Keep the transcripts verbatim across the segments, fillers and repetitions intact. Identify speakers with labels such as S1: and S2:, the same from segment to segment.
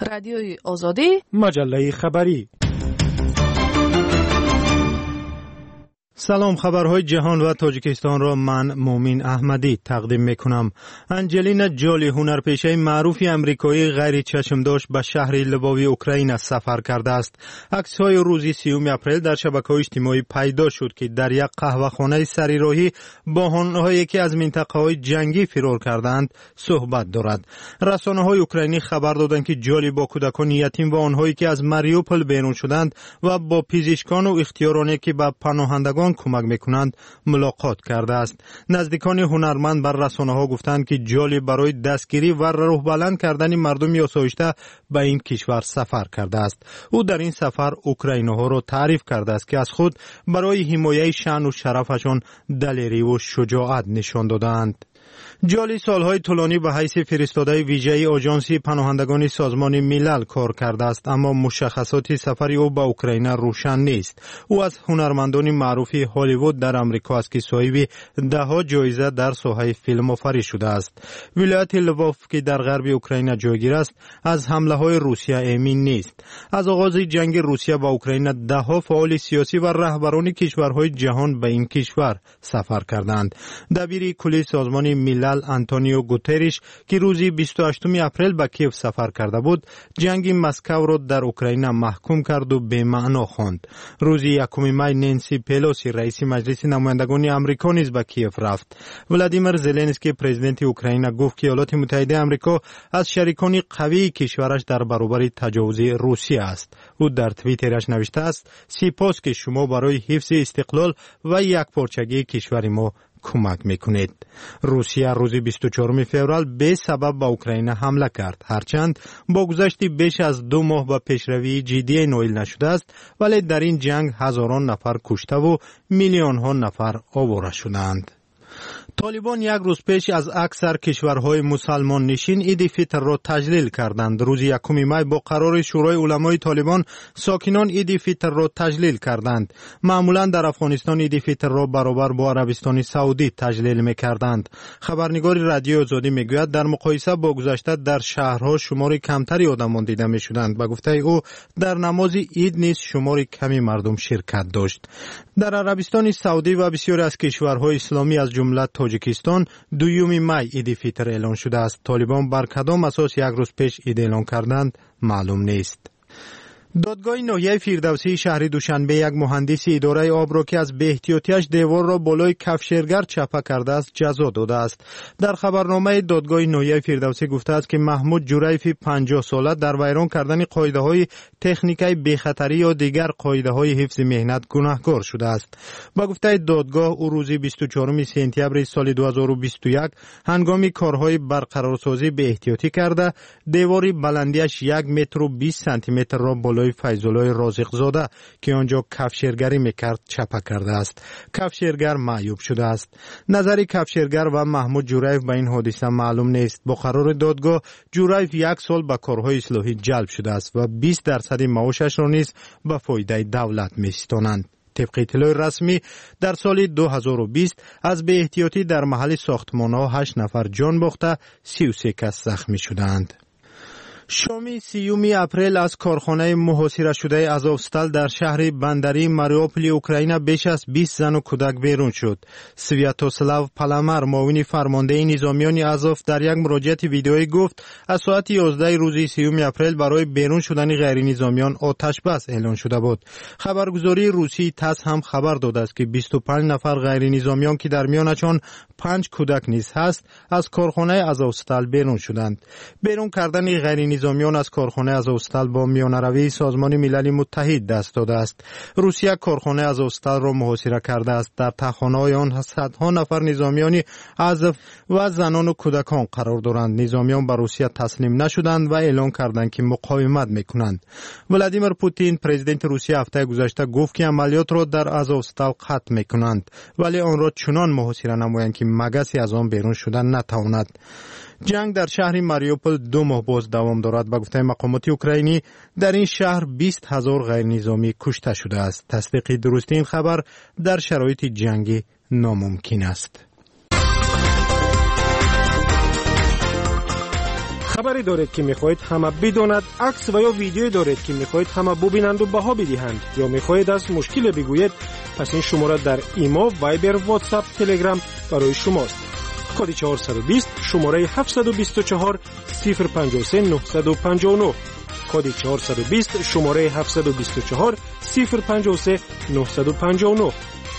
S1: رادیوی آزادی،
S2: مجله خبری. سلام، خبرهای جهان و تاجیکستان را من مومین احمدی تقدیم میکنم. انجلینا جولی، هنرپیشه معروف امریکایی غیر چشمدوش، به شهر لووی اوکراین سفر کرده است. عکس‌های روز سیوم اپریل در شبکه‌های اجتماعی پیدا شد که در یک قهوه‌خانه سریراهی با آنهایی که از منطقه‌های جنگی فرار کردند صحبت دارد. رسانه‌های اوکراینی خبر دادند که جولی با کودکان یتیم و آنهایی که از ماریوپول بیرون شدند و با پزشکان و اختیارانی که به پناهندگان کمک میکنند ملاقات کرده است. نزدیکان هنرمند بر رسانه‌ها گفتند که جولی برای دستگیری و روح بلند کردن مردم آسایشته به این کشور سفر کرده است. او در این سفر اوکراینی‌ها را تعریف کرده است که از خود برای حمایت شأن و شرفشان دلیری و شجاعت نشان دادند. جولی سالهای طولانی به حیث فرستاده ویژه آژانس پناهندگان سازمان ملل کار کرده است، اما مشخصات سفر او به اوکراین روشن نیست. او از هنرمندان معروف هالیوود در آمریکا است که صاحب دهها جایزه در ساحه فیلم آفرین شده است. ولایت لووف که در غرب اوکراین جایگیر است، از حمله های روسیه امین نیست. از آغاز جنگ روسیه با اوکراین دهها فعال سیاسی و رهبران کشورهای جهان به این کشور سفر کردند. دبیر کلی سازمان ملل آنتونیو گوتریش که روز بیست و هشتم اپریل به کیف سفر کرده بود، جنگ مسکو را در اوکراین محکوم کرد و به معنا خواند. روز یکم می نانسی پلوسی رئیس مجلس نمایندگان آمریکا نیز به کیف رفت. ولادیمیر زلنسکی پرزیدنت اوکراین گفت که ایالات متحده آمریکا از شریکان قوی کشورش در برابر تجاوز روسیه است. او در توییترش نوشته است: سپاس که شما برای حفظ استقلال و یکپارچگی کشور ما کمک میکنید. روسیه روز بیست و چهارم فوریه به سبب به اوکراین حمله کرد. هرچند با گذشت بیش از دو ماه به پیشروی جدی نائل نشده است، ولی در این جنگ هزاران نفر کشته و میلیون ها نفر آواره شدند. طالبان یک روز پیش از اکثر کشورهای مسلمان نشین عید فطر را تجلیل کردند. روز یکم می با قرار شورای علمای طالبان ساکنان عید فطر را تجلیل کردند. معمولا در افغانستان عید فطر را برابر با عربستان سعودی تجلیل می کردند. خبرنگار رادیو آزادی می گوید در مقایسه با گذشته در شهرها شمار کمتری آدمان دیده می شدند. به گفته او در نماز عید نیز شمار کمی مردم شرکت داشت. در عربستان سعودی و بسیاری از کشورهای اسلامی از جمله تاجیکستان دوم می عید فطر اعلان شده است. طالبان بر کدام اساس یک روز پیش عید اعلان کردند معلوم نیست. دادگاه ناحیه فردوسی شهر دوشنبه یک مهندس اداره آب را که از بی‌احتیاطی‌اش دیوار را بالای کفشرگر چپه کرده است جزا داده است. در خبرنامه دادگاه ناحیه فردوسی گفته است که محمود جریف پنجاه ساله در ویران کردن قاعده‌های تکنیکی بی‌خطری یا دیگر قاعده‌های حفظ مهنت گناهکار شده است. با گفته دادگاه او روز بیست و چهارم سپتامبر سال دو هزار و بیست و یک هنگام کارهای برقرارسازی بی‌احتیاطی کرده دیواری بلندیش یک متر و بیست سانتی متر را بالای فیض‌الله رازق زاده که آنجا کفشرگری میکرد چپه کرده است. کفشرگر معیوب شده است. نظر کفشرگر و محمود جریف به این حادثه معلوم نیست. با قرار دادگاه جریف یک سال به کارهای اصلاحی جلب شده است و بیست درصد معاشش را نیز به فایده دولت میستانند. طبق اطلاع رسمی در سال دو هزار و بیست از بی‌احتیاطی در محل ساختمان‌ها هشت نفر جان باخته، سی و سه کس زخمی شدند. شام سیوم اپریل از کارخانه محاصره شده آزوفستال در شهر بندری ماریوپول اوکراین بیش از بیست زن و کودک بیرون شد. سویاتوسلاو پالامر معاون فرمانده نظامیان آزوف در یک مراجعه ویدیویی گفت از ساعت یازده روز سیوم اپریل برای بیرون شدن غیر نظامیان آتش بس اعلان شده بود. خبرگزاری روسی تاس هم خبر داده است که بیست و پنج نفر غیر نظامیان که در میانشان پنج کودک نیز هست از کارخانه آزوفستال بیرون شدند. بیرون کردن غیر نظامیان از کارخانه آزوفستال با میانروی سازمان ملل متحد دست داده است. روسیه کارخانه آزوفستال را محاصره کرده است. در تخانه‌های آن صدها نفر نظامیان آزوف و زنان و کودکان قرار دارند. نظامیان به روسیه تسلیم نشدند و اعلان کردند که مقاومت میکنند. ولادیمیر پوتین پرزیدنت روسیه هفته گذشته گفت که عملیات را در آزوفستال ختم میکنند، ولی آن را چنان محاصره نمایند که مگسی از آن بیرون شدن نتواند. جنگ در شهر ماریوپول دو ماه باز دوام دارد. به گفته مقامات اوکراینی در این شهر بیست هزار غیر نظامی کشته شده است. تصدیق درستی این خبر در شرایط جنگی ناممکن است.
S1: خبری دارید که میخواهید همه بداند، عکس و یا ویدیویی دارید که میخواهید همه ببینند و بها بدهند، یا میخواهید از مشکل بگویید، پس این شماره در ایما، وایبر، واتساپ، تلگرام برای شماست. کد چهارصد و بیست شماره هفتصد و بیست و چهار صفر پنجاه و سه نهصد و پنجاه و نه. کد چهارصد و بیست شماره هفتصد و بیست و چهار صفر پنجاه و سه نهصد و پنجاه و نه.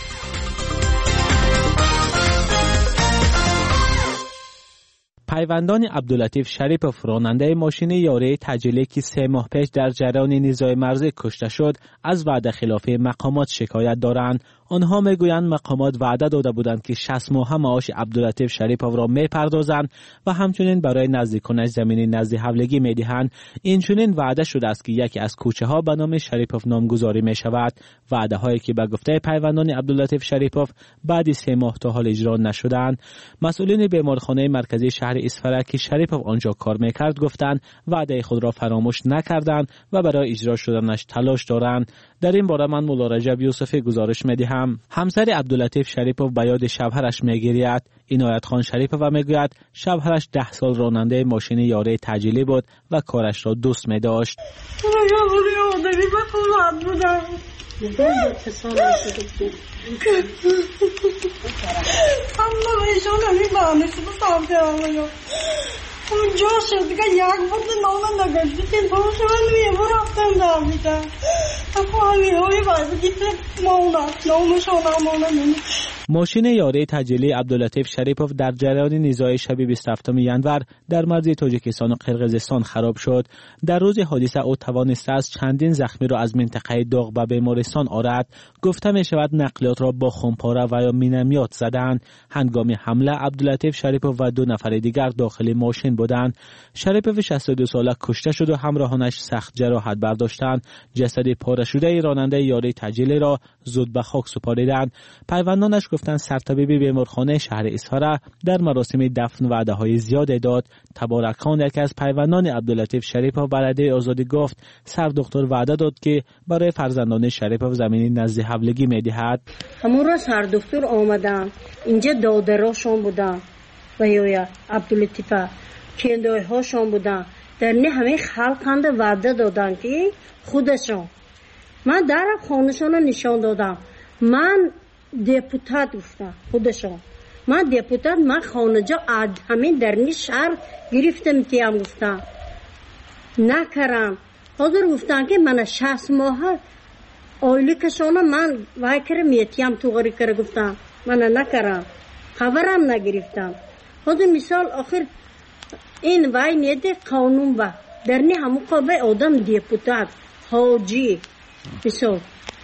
S3: پیوندان عبداللطیف شریپوف راننده ماشین یاری تجلی که سه ماه پیش در جریان نزاع مرزی کشته شد از وعده خلاف مقامات شکایت دارند. آنها میگویند مقامات وعده داده بودند که شصت ماه معاش عبداللطیف شریپوف را میپردازند و همچنین برای نزدیکانش زمین نزد حولگی میدهند. اینچنین وعده شده است که یکی از کوچه ها به نام شریپوف نامگذاری می شود. وعده هایی که به گفته پیوندان عبداللطیف شریپوف بعد سه ماه تا حال اجرا نشدند. مسئولین بیمارخانه مرکزی شهر اصفهان که شریپوف آنجا کار میکرد گفتند وعده خود را فراموش نکردند و برای اجرا شدنش تلاش دارند. در این باره من مولا رجب یوسفی گزارش میدهم. همسر عبداللطیف شریپوف به یاد شوهرش میگریید. عنایت خان شریپوف میگوید شوهرش ده سال راننده ماشین یاری تجلی بود و کارش را دوست می داشت.
S4: اونجا شد دیگه یک بود نام نگشت که باشه من میمون رفتم در میدم اکو همی های باید دیگه مانا نامشان مانا نمی.
S3: ماشین یاری تجلی عبداللطیف شریپوف در جریان نزاع شب بیست و هفتم ینور در مرز تاجیکستان و قرقیزستان خراب شد. در روز حادثه او توانسته است چندین زخمی را از منطقه داغ به بیمارستان آورد. گفته می شود نقلیات را با خمپاره و یا مینامیات زدند. هنگام حمله عبداللطیف شریپوف و دو نفر دیگر داخل ماشین بودند. شریپوف شصت و دو ساله کشته شد و همراهانش سخت جراحت برداشتند. جسد پاره شده راننده یاری تجلی را زود به خاک سپاریدند. پیوندانش گفتند سرطبیب بیمارخانه شهر اصفهان در مراسم دفن وعده‌های زیاد داد. تبارک خان یکی از پیوندان عبداللطیف شریپوف برای آزادی گفت سر دکتر وعده داد که برای فرزندان شریپوف زمین نزد حولگی میدهد.
S4: همون روز سر دکتر آمدن اینجا دادراشون بودن و یا عبداللطیف کندای هاشون بودن در نه همه خلقند وعده دادن که خودشون من در خانشون رو نشان دادم. من دیپوتات گفتم خودشون من دیپوتات من خانجا همین در نی شهر گرفتم که هم گفتم نکرم. حاضر گفتن که من شصت ماه آیلی کشانه من وای کرم میتیم تو غری کره گفتم من نکرم خبرم نگرفتم. حاضر مثال آخر این وای نیده قانون با در نی همون قابه آدم دیپوتات حاجی مثال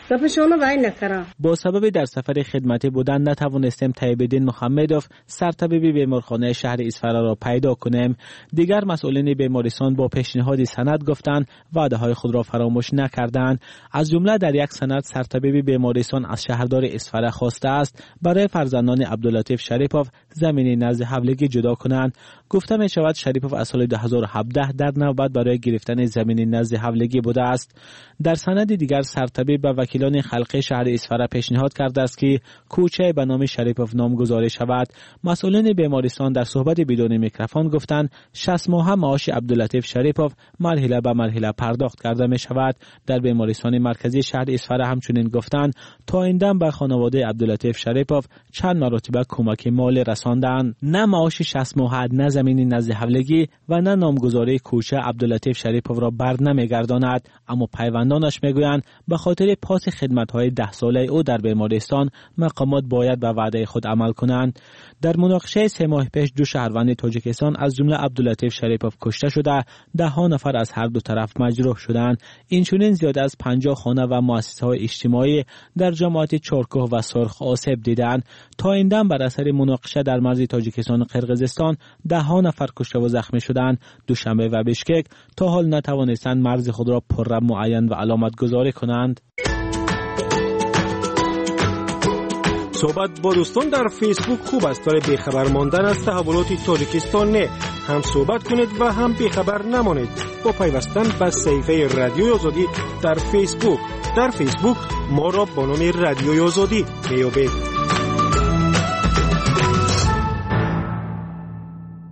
S3: با سبب در سفر خدمتی بودن نتوانستیم طیب‌الدین محمدوف سرطبیب بیمارخانه شهر اصفهان را پیدا کنیم. دیگر مسئولین بیمارستان با پیشنهاد سند گفتند وعده های خود را فراموش نکردند. از جمله در یک سند سرطبیب بیمارستان از شهردار اصفهان خواسته است برای فرزندان عبداللطیف شریپوف زمین نزد حولگی جدا کنند. گفته می شود شریپوف از سال دو هزار و هفده در نوبت برای گرفتن زمین نزد حولگی بوده است. در سند دیگر سرطبیب به وکیلان خلقی شهر اصفهان پیشنهاد کرده است که کوچه به نام شریپوف نامگذاری شود. مسئولین بیمارستان در صحبت بدون میکروفون گفتند شصت ماه معاش عبداللطیف شریپوف مرحله به مرحله پرداخت کرده می شود. در بیمارستان مرکزی شهر اصفهان همچنین گفتند تا این دم به خانواده عبداللطیف شریپوف چند مرتبه کمک مالی رساندند. نه معاش شصت ماه نه زمین نزد حولگی و نه نامگذاری کوچه عبداللطیف شریپوف را بر نمیگرداند. اما پیوندانش میگویند به خاطر پاس خدمت‌های ده ساله او در بیمارستان مقامات باید به وعده خود عمل کنند. در مناقشه سه ماه پیش دو شهروند تاجیکستان از جمله عبداللطیف شریپوف کشته شده، ده ها نفر از هر دو طرف مجروح شدند. اینچنین زیاد از پنجاه خانه و مؤسسه‌های اجتماعی در جماعت چارکوه و سرخ آسیب دیدند. تا این دم بر اثر مناقشه در مرز تاجیکستان و قرقیزستان ده ها نفر کشته و زخمی شدند. دوشنبه و بشکک تا حال نتوانستند مرز خود را پررم معین و علامت گذاری کنند.
S1: صحبت با دوستان در فیسبوک خوب است، ولی بیخبر ماندن از تحولات تاجیکستان نه. هم صحبت کنید و هم بیخبر نمانید با پیوستن به صفحه رادیوی آزادی در فیسبوک. در فیسبوک ما را با نام رادیوی آزادی میابید.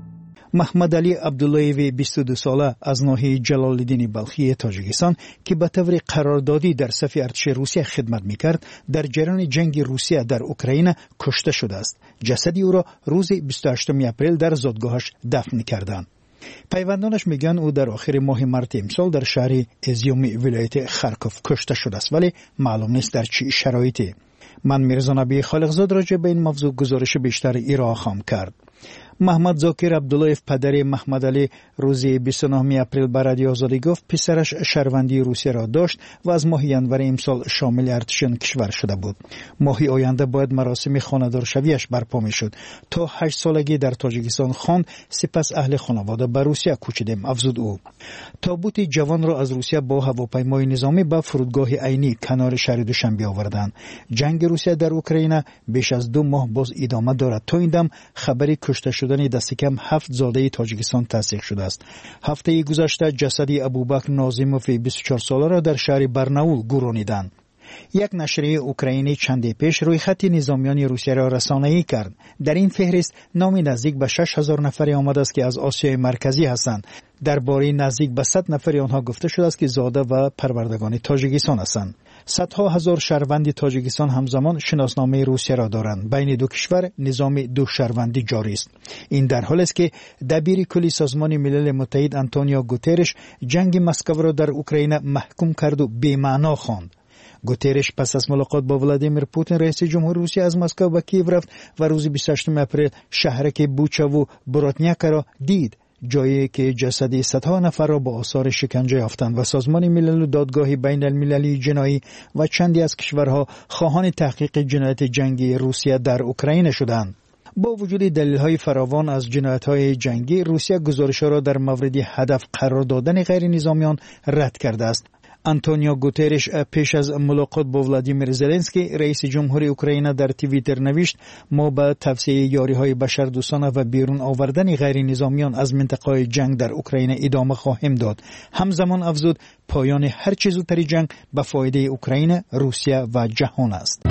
S5: محمد علی عبداللهیوی بیست و دو ساله از ناحیه جلالالدین بلخی تاجیکستان که به طور قراردادی در صف ارتش روسیه خدمت میکرد در جریان جنگ روسیه در اوکراین کشته شده است. جسد او را روز بیست و هشتم اپریل در زادگاهش دفن کردند. پیوندانش میگن او در آخر ماه مارت امسال در شهر ازیومی ولایت خارکوف کشته شده است، ولی معلوم نیست در چه شرایطی. من میرزا نبی خالقزاد راجع به این موضوع گزارش بیشتر ارائه خواهم کرد. محمد زاکر عبداللهیو پدر محمد علی روز بیست و نهم اپریل به رادیو آزادی گفت پسرش شهروندی روسیه را داشت و از ماه ینور امسال شامل ارتش کشور شده بود. ماه آینده باید مراسم خانه‌دارشویش برپا میشد. تا هشت سالگی در تاجیکستان خواند، سپس اهل خانواده به روسیه کوچیدیم، افزود او. تابوت جوان را از روسیه با هواپیمای نظامی به فرودگاه عینی کنار شهر دوشنبه آوردند. جنگ روسیه در اوکراین بیش از دو ماه باز ادامه دارد. تا این دم خبری کشته شدن دست کم هفت زاده تاجیکستان تصدیق شده است. هفته گذشته جسد ابوبکر ناظیموف بیست و چهار ساله را در شهر برناول گرانیدند. یک نشریه اوکراینی چندی پیش روی خط نظامیان روسیه را رسانه‌ای کرد. در این فهرست نام نزدیک به شش هزار نفری آمده است که از آسیای مرکزی هستند. درباره نزدیک به صد نفری آنها گفته شده است که زاده و پروردگان تاجیکستان هستند. صدها هزار شهروند تاجیکستان همزمان شناسنامه روسیه را دارند. بین دو کشور نظام دو شهروندی جاری است. این در حالی است که دبیر کلی سازمان ملل متحد آنتونیو گوترش جنگ مسکو را در اوکراین محکوم کرد و بی‌معنا خواند. گوترش پس از ملاقات با ولادیمیر پوتین رئیس جمهور روسیه از مسکو به کیف رفت و روز بیست و هشتم اپریل شهرک بوچا و براتنیاکا را دید، جایی که جسد صدها نفر را با آثار شکنجه یافتند و سازمان ملل و دادگاه بین المللی جنایی و چندی از کشورها خواهان تحقیق جنایت جنگی روسیه در اوکراین شدند. با وجود دلیل‌های فراوان از جنایت‌های جنگی، روسیه گزارش‌ها را در مورد هدف قرار دادن غیر نظامیان رد کرده است. آنتونیو گوترش پیش از ملاقات با ولادیمیر زلنسکی رئیس جمهور اوکراین در توییتر نوشت: ما به توسعه یاری‌های بشردوستانه و بیرون آوردن غیر نظامیان از منطقه جنگ در اوکراین ادامه خواهیم داد. همزمان افزود پایان هر چه زودتر جنگ به فایده اوکراین، روسیه و جهان است.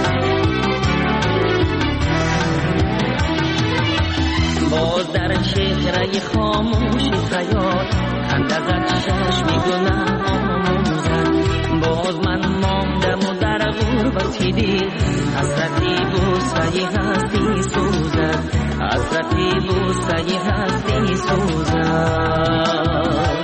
S6: باز در چهره خاموش خیال اندازت چشم گناه آموزد. باز من ماندم و در غربتی دید حسرتی بوسه هستی سوزد، حسرتی بوسه هستی سوزد.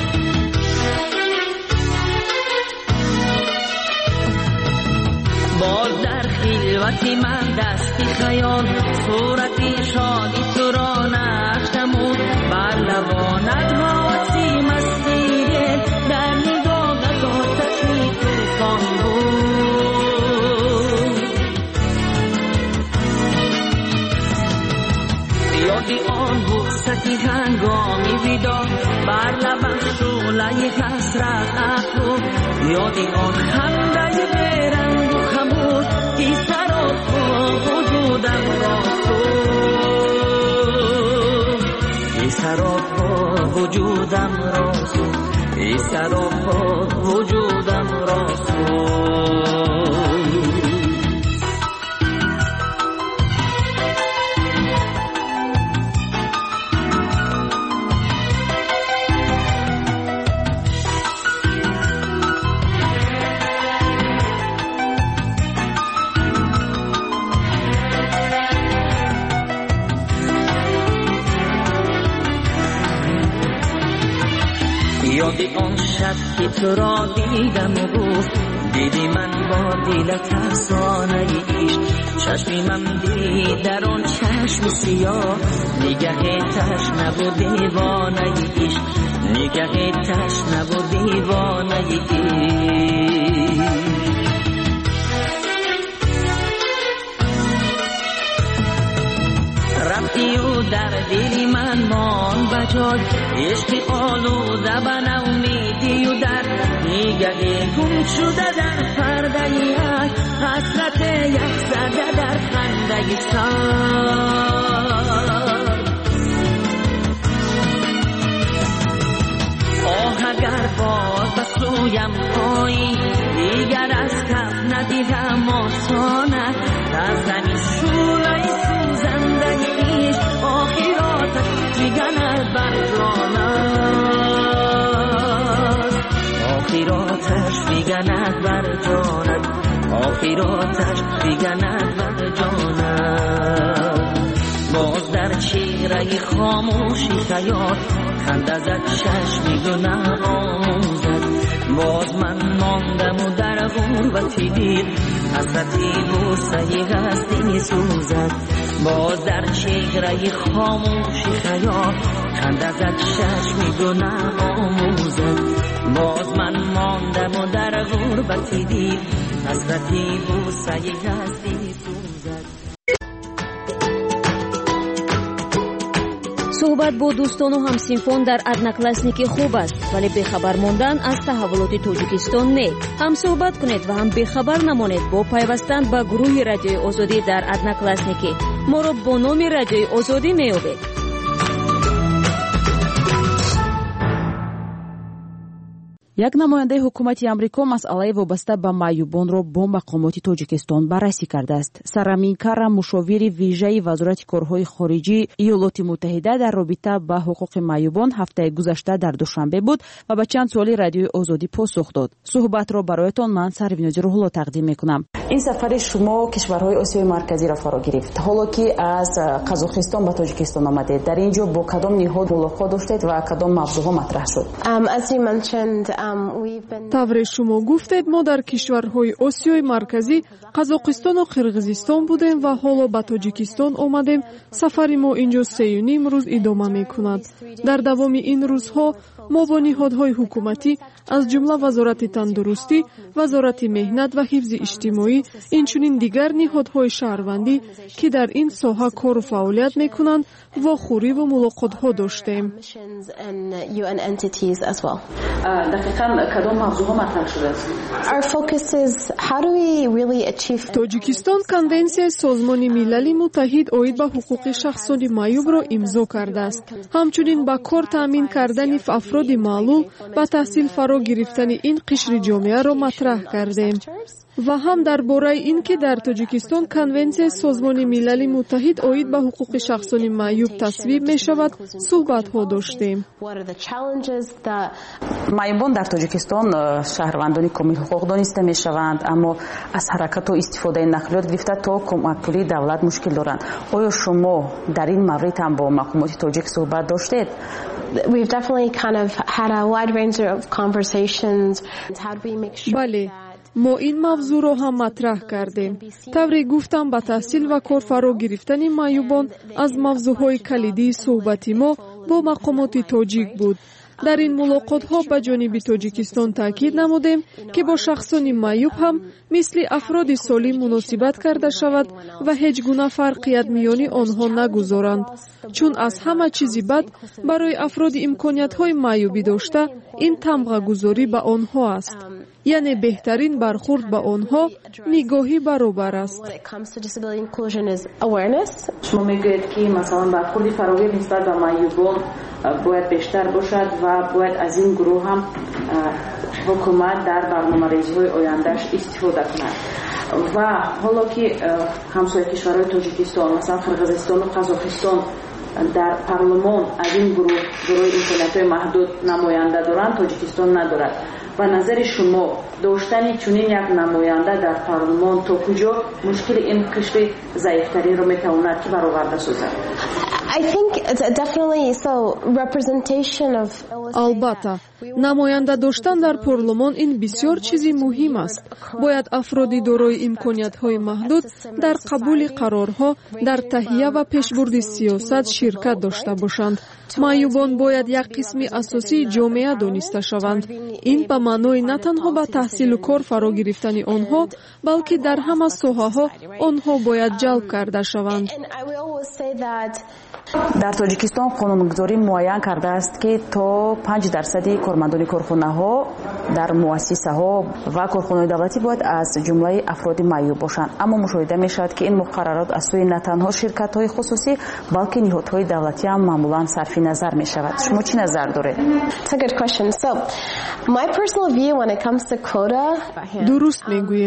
S6: باز در خلوتی من دستی خیال صورتی شادی تو را نشتمون بر لبانت حواسی مسیره در نگاهت آتشی توفان بود. یادی آن بوستی هنگامی ویدا بر لبم شعله حسرت افروخت، یادی آن خنده برنگ و خموش که سراپا وجودم را سوخت، که سراپا وجودم را سوخت، که سراپا وجودم را سوخت. یادی آن شب که تو را دیدم و گفت دیدی من با دلت افسانه عشق، چشمی من دید در آن چشم سیاه نگه تشنه و دیوانه عشق، نگه تشنه و دیوانه عشق. رفتی و در دلی من مان بجای عشق آلوده به نومیدی و در نگه گم شده در پرده یک حسرت یک زده در خنده سر. آه اگر باز به سویم پایی دیگر از کف ندیدم آسانه در زمین شوره سوزنده ایش آخراتش دیگر آخراتش میگند بر جانت آخراتش میگند بر جانت باز در چهره خاموشی خیال خنده زد چشمی گناه آموزد باز من ماندم و در غربتی دیر حسرتی بوسه هستی سوزد باز در چهره خاموشی خیال خنده زد چشمی گناه آموزد باز من ماندم و در غربتی دیر حسرتی بوسه هستی سوزد.
S7: صحبت با دوستان و همسینفان در одноклассники خوب است ولی بخبر ماندن از تحولات تاجیکستان نه. هم صحبت کنید و هم بخبر نمانید با پیوستن به گروه رادیوی آزادی در одноклассники. ما را با نام رادیوی آزادی میابید.
S8: як намояндаи ҳукумати амрико масъалаи вобаста ба маъюбонро бо мақомоти тоҷикистон баррасӣ кардааст. Сарамин Карра, мушовири вижаи вазорати корҳои хориҷии иёлоти муттаҳида дар робита ба ҳуқуқи маъюбон ҳафтаи гузашта дар душанбе буд ва ба чанд суоли радиои озодӣ посух дод. суҳбатро бароятон ман Сарвинози Рӯҳулло тақдим мекунам.
S9: ин сафари шумо кишварҳои осиёи марказиро фаро гирифт. ҳоло ки аз қазоқистон ба тоҷикистон омадед, дар ин ҷо бо кадом ниҳод мулоқот доштед ва кадом мавзӯъҳо матраҳ шуд?
S10: тавре шумо гуфтед, мо дар кишварҳои осиёи марказӣ қазоқистону қирғизистон будем ва ҳоло ба тоҷикистон омадем. сафари мо ин ҷо сею ним рӯз идома мекунад. дар давоми ин рӯзҳо мо бо ниҳодҳои ҳукуматӣ аз ҷумла вазорати тандурустӣ, вазорати меҳнат ва ҳифзи иҷтимоӣ, инчунин дигар ниҳодҳои шаҳрвандӣ ки дар ин соҳа кору фаъолият мекунанд, вохӯрӣ ва мулоқотҳо доштем.
S9: дақиқан кадом мавзӯъҳо матраҳ шудааст?
S10: тоҷикистон конвенсияи созмони милали муттаҳид оид ба ҳуқуқи шахсони маъюбро имзо кардааст. ҳамчунин ба кор таъмин кардани афроди маълул ба таҳсил фаро гирифтани ин қишри ҷомеаро матраҳ кардем ва ҳам дар бораи ин ки дар тоҷикистон конвенсияи созмони милали муттаҳид оид ба ҳуқуқи шахсони маъюб тасвиб мешавад суҳбатҳо доштем.
S9: маъюбон дар тоҷикистон шаҳрвандони комилҳуқуқ дониста мешаванд, аммо аз ҳаракату истифодаи нақлиёт гирифта то кӯмакпулии давлат мушкил доранд. оё шумо дар ин маврид ҳам бо мақомоти тоҷик суҳбат доштед?
S10: бале, мо ин мавзӯъро ҳам матраҳ кардем. тавре гуфтам, ба таҳсил ва кор фаро гирифтани маъюбон аз мавзӯъҳои калидии суҳбати мо бо мақомоти тоҷик буд. дар ин мулоқотҳо ба ҷониби тоҷикистон таъкид намудем ки бо шахсони маъюб ҳам мисли афроди солим муносибат карда шавад ва ҳеҷ гуна фарқият миёни онҳо нагузоранд, чун аз ҳама чизи бад барои афроди имкониятҳои маъюбӣ дошта ин тамғагузорӣ ба онҳо аст. яъне беҳтарин бархурд ба онҳо нигоҳи баробар аст.
S9: шумо мегӯед ки масалан бархурди фаровӣ нисбат ба маъюбон бояд бештар бошад ва бояд аз ин гурӯҳ ҳам ҳукумат дар барномарезиҳои ояндааш истифода кунад. ва ҳоло ки ҳамсояи кишварҳои тоҷикистон масалан қирғизистону қазоқистон дар парлумон аз ин гурӯҳ гурӯҳи имкониятҳои маҳдуд намоянда доранд, тоҷикистон надорад. ба назари шумо доштани чунин як намоянда дар парлумон то куҷо мушкили ин қишри заифтаринро метавонад ки бароварда созад?
S10: албатта, намоянда доштан дар парлумон ин бисёр чизи муҳим аст. бояд афроди дорои имкониятҳои маҳдуд дар қабули қарорҳо, дар таҳия ва пешбурди сиёсат ширкат дошта бошанд. маъюбон бояд як қисми асосии ҷомеа дониста шаванд. ин ба маънои на танҳо ба таҳсилу кор фаро гирифтани онҳо, балки дар ҳама соҳаҳо онҳо бояд ҷалб карда шаванд.
S9: дар тоҷикистон қонунгузорӣ муайян кардааст ки то панҷ дарсади кормандони корхонаҳо дар муассисаҳо ва корхонаҳои давлатӣ бояд аз ҷумлаи афроди маъюб бошанд. аммо мушоҳида мешавад ки ин муқаррарот аз сӯи на танҳо ширкатҳои хусусӣ, балки ниҳодҳои давлатӣ ҳам маъмулан сарфи назар мешавад. шумо чӣ назар доред?
S10: дуруст мегӯед.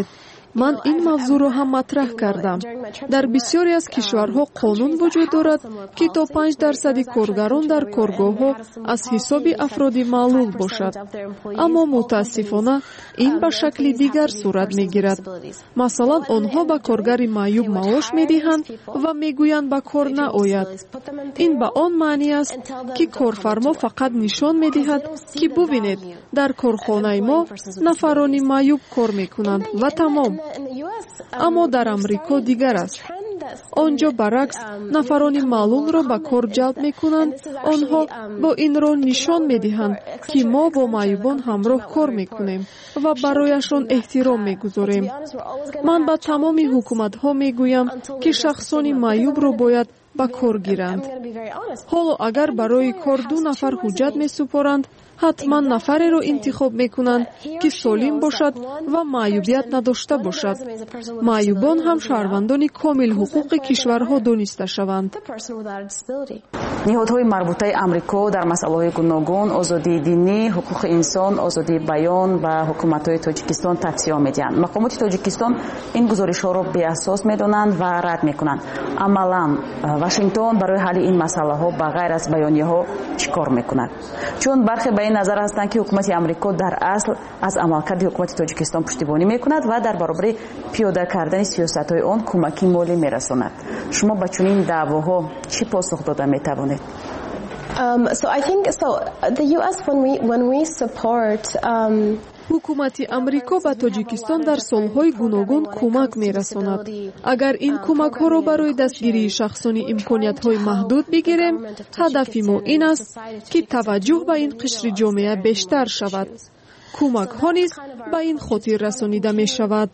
S10: من این موضوع را هم مطرح کردم. در بسیاری از کشورها قانون وجود دارد که تا پنج درصد کارگران در کارگاه‌ها از حساب افرادی معلول باشد. اما متاسفانه این به شکل دیگر صورت می‌گیرد. مثلا آنها به کارگر معیوب معاش می‌دهند و می‌گویند به کار نآید. این به آن معنی است که کارفرما فقط نشان می‌دهد که ببینید در کارخانه ما نفرانی معیوب کار می‌کنند و تمام. اما در امریکا دیگر است. آنجا برعکس نفرانی معلول را به کار جلب می‌کنند. آنها با این را نشان می‌دهند که ما با معیوبان همراه کار می‌کنیم و برایشان احترام می‌گذاریم. من به تمام حکومت‌ها می‌گویم که شخصان معیوب را باید به کار گیرند. حالا اگر برای کار دو نفر حجت می‌سپارند، حتما نفری را انتخاب میکنند که سالم باشد و معیوبیت نداشته باشد. معیوبان هم شهروندان کامل حقوق کشورها دانسته شوند.
S9: نهادهای مربوطه امریکا در مسائل گوناگون، آزادی دینی، حقوق انسان، آزادی بیان و حکومت‌های تاجیکستان تفسیر می‌دهند. مقامات تاجیکستان این گزارش‌ها را بی‌اساس می‌دانند و رد می‌کنند. عملاً واشنگتن برای حل این مسائل‌ها بغیر از بیانیه‌ها چیکار می‌کند؟ چون برخی به این نظر هستند که حکومت امریکا در اصل از عملکرد حکومت تاجیکستان پشتیبانی می‌کند و در برابر پیاده کردن سیاست‌های آن کمکی مالی می‌رساند. شما با چنین دعواها چی پاسخ داده می‌توانید؟
S11: Um, so I think so. The U S when we when we support um,
S10: حکومت امریکا به تاجیکستان در سالهای گوناگون کمک می‌رساند. اگر این کمک‌ها را برای دستگیری شخصان امکانیت‌های محدود بگیریم، هدف ما این است که توجه به این قشر جامعه بیشتر شود. کمک ها نیز به این خاطر رسانیده می شود.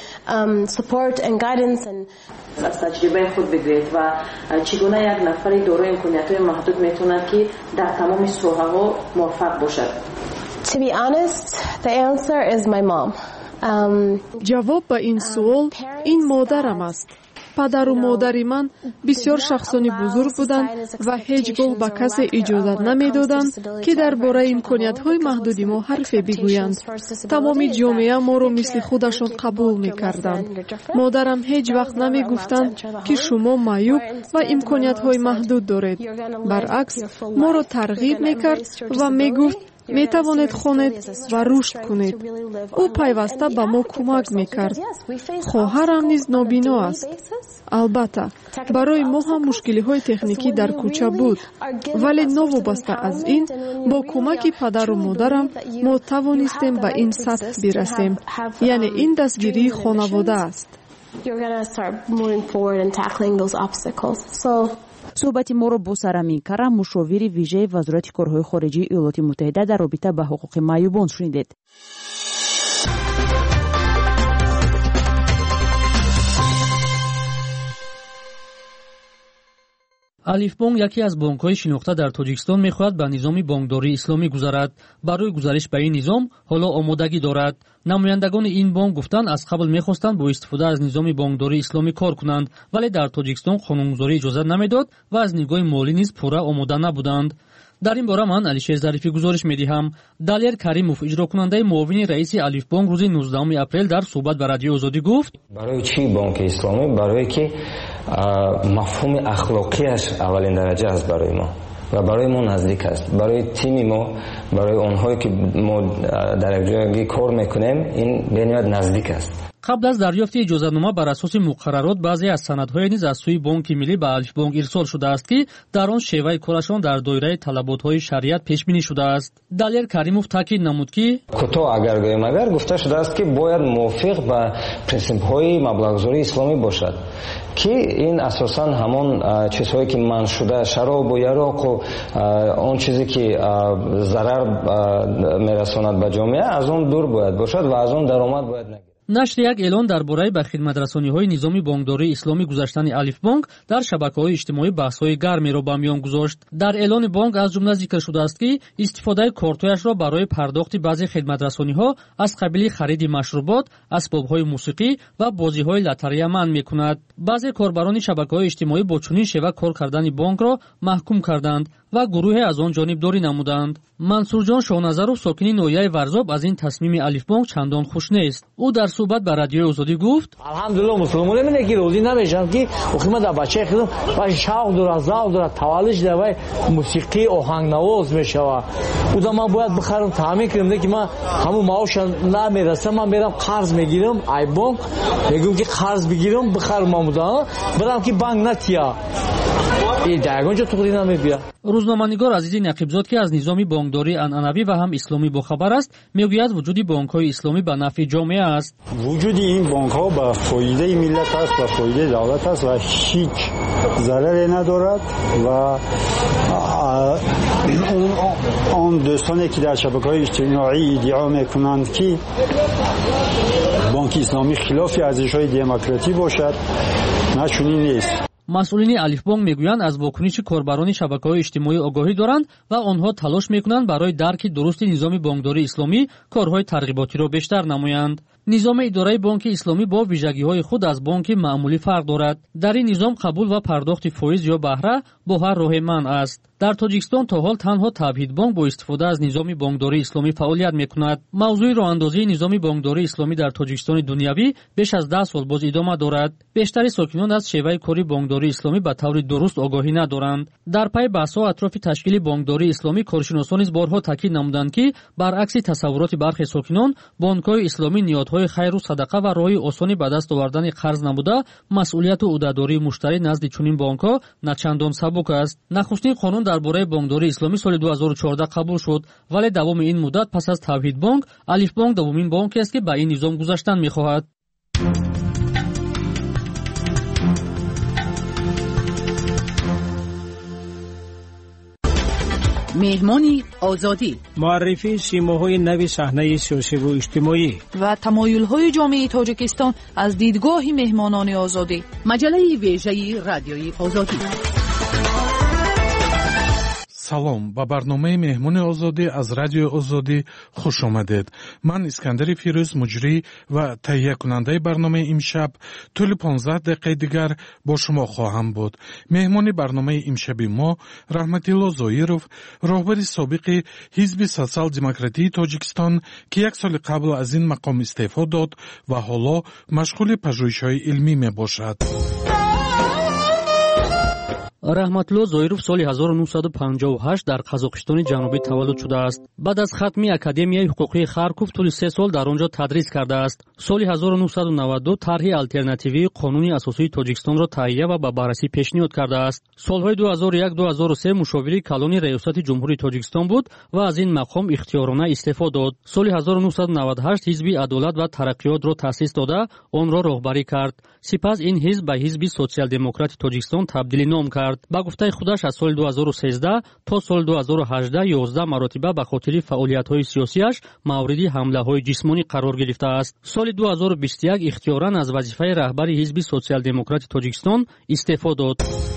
S9: از تجربه خود بگویید و چگونه یک نفری دارای امکانیت‌های محدود میتواند که در تمام ساحه‌ها موفق باشد؟
S11: To be honest, the answer is my mom. Um,
S10: جواب به این سوال این مادرم است. پدر و مادر من بسیار شخصانی بزرگ بودند و هیچگاه به کسی اجازه نمیدادند که درباره امکانیت‌های محدودی ما حرفی بگویند. تمام جامعه ما را مثل خودشان قبول می‌کردند. مادرم هیچ وقت نمی‌گفتند که شما معیوب و امکانیت‌های محدود دارید. برعکس ما را ترغیب می‌کرد و می‌گفت می توانید خوانید و رشد کنید. او پیوسته به ما کمک میکرد. خواهرم نیز نابینا است. البته برای ما هم مشکلی های تکنیکی در کوچه بود، ولی نوابسته از این با کمک پدر و مادرم ما توانستیم به این سطح برسیم. یعنی این دستگیری خانواده است.
S8: صحبت ما را با سرامین کرم، مشاور ویژه وزارت کارهای خارجه ایالات متحده در رابطه با حقوق معیوبان شنیدید.
S12: الف بانک یکی از بانک‌های شناخته در تاجیکستان می‌خواهد به نظام بانکداری اسلامی گذرد. برای گزارش به این نظام حالا آمادگی دارد. نمایندگان این بانک گفتند از قبل می‌خواستند با استفاده از نظام بانکداری اسلامی کار کنند، ولی در تاجیکستان قانونگذاری اجازه نمیداد و از نگاه مالی نیز پورا آماده نبودند. در این باره من علیشیر ظریفی گزارش می‌دهم. دالیر کریموف اجرا کننده معاون رئیس الف بانک روز نوزدهم اپریل در صحبت با رادیو آزادی گفت:
S13: برای چی بانک اسلامی؟ برای که مفهوم اخلاقیش اولین درجه است برای ما و برای ما نزدیک است. برای تیم ما، برای اونهایی که ما در جایی کار میکنیم، این بنیاد نزدیک است.
S12: قبل از دریافت اجازه‌نامه بر اساس مقررات، بعضی از سندهای نیز از سوی بانک ملی به الف بانک ارسال شده است که در آن شیوه کارشان در دایره طلبات‌های شریعت پیش بینی شده است. دالیر کریموف تاکید نمود که
S13: کوتاه اگر گویم اگر گفته شده است که باید موافق با پرینسیپ‌های مبلغ‌گذاری اسلامی باشد که این اساساً همون چیزهایی که منع شده، شراب و یراق و اون چیزی که ضرر میرساند به جامعه، از اون دور باید باشد و از اون درآمد باید نگیرد.
S12: نشر یک اعلان درباره به خدمت‌رسانی‌های نظامی بانکداری اسلامی گذاشتن الف بانک در شبکه‌های اجتماعی بحث‌های گرمی را به میان گذاشت. در اعلان بانک از جمله ذکر شده است که استفاده کارتایش را برای پرداخت بعضی خدمت‌رسانی‌ها از قبیل خرید مشروبات، اسباب‌های موسیقی و بازی‌های لاتاری منع می‌کند. بعضی کاربران شبکه‌های اجتماعی با چنین شیوه کار کردن بانک را محکوم کردند. ва гурӯҳе аз он ҷонибдорӣ намуданд. мансурҷон шоҳназаров сокини ноҳияи варзоб аз ин тасмими алифбонк чандон хуш нест. ӯ дар суҳбат ба радиои озодӣ гуфт:
S14: алҳамдулиллаҳ мусулмоне мене ки розӣ намешаванд ки охима дар бачаи худам ва шавқ дорад завқ дорад таваллуд шуда ва мусиқӣ оҳангнавоз мешава. уда ман бояд бихарам таъмин кунам ки ман ҳамун маоша намераса ман мерам қарз мегирам ай бонк мегӯям ки қарз бигирам бихарам мамуда барам ки банк натия ин дар ягон ҷо туғри намебия.
S12: рӯзноманигор азизи нақибзод ки аз низоми бонкдории анъанавӣ ва ҳам исломӣ бохабар аст, мегӯяд вуҷуди бонкҳои исломӣ ба нафъи ҷомеа аст.
S15: вуҷуди ин бонкҳо ба фоидаи миллат аст, ба фоидаи давлат аст ва ҳеҷ зараре надорад ва он дӯстоне ки дар шабакаҳои иҷтимоӣ иддио мекунанд ки бонки исломӣ хилофи арзишҳои демократӣ бошад, на чунин нест.
S12: масъулини алифбонк мегӯянд аз вокуниши корбарони шабакаҳои иҷтимоӣ огоҳӣ доранд ва онҳо талош мекунанд барои дарки дурусти низоми бонкдории исломӣ корҳои тарғиботиро бештар намоянд. низоми идораи бонки исломӣ бо вижагиҳои худ аз бонки маъмулӣ фарқ дорад. дар ин низом қабул ва пардохти фоиз ё баҳра бо ҳар роҳе манъ аст. дар тоҷикистон то ҳол танҳо Табҳидбонк бо истифода аз низоми бонкдории исломӣ фаъолият мекунад. мавзӯи роҳандозии низоми бонкдории исломӣ дар тоҷикистони дунявӣ беш аз даҳ сол боз идома дорад. бештари сокинон аз шеваи кори бонкдории исломӣ ба таври дуруст огоҳӣ надоранд. дар пай баҳсҳо атрофи ташкили бонкдории исломӣ коршиносон низ борҳо таъкид намуданд ки баръакси тасаввуроти бархе сокинон бонкҳои исломӣ ниёдҳои хайру садақа ва роҳи осони ба даст овардани қарз намуда, масъулияту ӯҳдадории муштарӣ назди чунин бонкҳо начандон сабук аст. нахустин қонун дар бораи бонкдории исломӣ соли ду ҳазору чордаҳ қабул шуд, вале давоми ин муддат пас аз Тавҳидбонк, Алифбонк дуввумин бонке аст ки ба ин низом гузаштан мехоҳад.
S16: меҳмони озодӣ
S17: муаррифии симоҳои нави саҳнаи сиёсиву иҷтимоӣ
S16: ва тамоюлҳои ҷомеаи тоҷикистон аз дидгоҳи меҳмонони озодӣ. маҷалаи вежаи радиои озодӣ.
S18: салом, ба барномаи меҳмони озодӣ аз радиои озодӣ хуш омадед. ман Искандари Фирӯз муҷрӣ ва таҳиякунандаи барномаи имшаб тӯли понздаҳ дақиқаи дигар бо шумо хоҳам буд. меҳмони барномаи имшаби мо Раҳматилло Зоиров, роҳбари собиқи ҳизби социал-демократии Тоҷикистон, ки як соли қабл аз ин мақом истеъфо дод ва ҳоло машғули пажӯҳишҳои илмӣ мебошад.
S12: раҳматулло Зоиров соли ҳазору нуҳсаду панҷоҳу ҳашт дар Қазоқистони ҷанубӣ таваллуд шудааст. баъд аз хатми Академияи ҳуқуқии Харков тӯли се сол дар он ҷо тадрис кардааст. соли ҳазору нуҳсаду наваду ду тарҳи алтернативии қонуни асосии Тоҷикистонро таҳия ва ба баррасӣ пешниҳод кардааст. солҳои ду ҳазору як ду ҳазору се мушовири калони раёсати ҷумҳури Тоҷикистон буд ва аз ин мақом ихтиёрона истеъфо дод. соли ҳазору нуҳсаду наваду ҳашт ҳизби адолат ва тараққиётро таъсис дода, онро роҳбарӣ кард. сипас ин ҳизб ба ҳизби социал-демократи Тоҷикистон табдили ном кард. ба гуфтаи худаш аз соли ду ҳазору сездаҳ то соли ду ҳазору ҳаждаҳ ёздаҳ маротиба ба хотири фаъолиятҳои сиёсиаш мавриди ҳамлаҳои ҷисмонӣ қарор гирифтааст. соли ду ҳазору бисту як ихтиёран аз вазифаи раҳбари ҳизби социал-демократи Тоҷикистон истеъфо дод.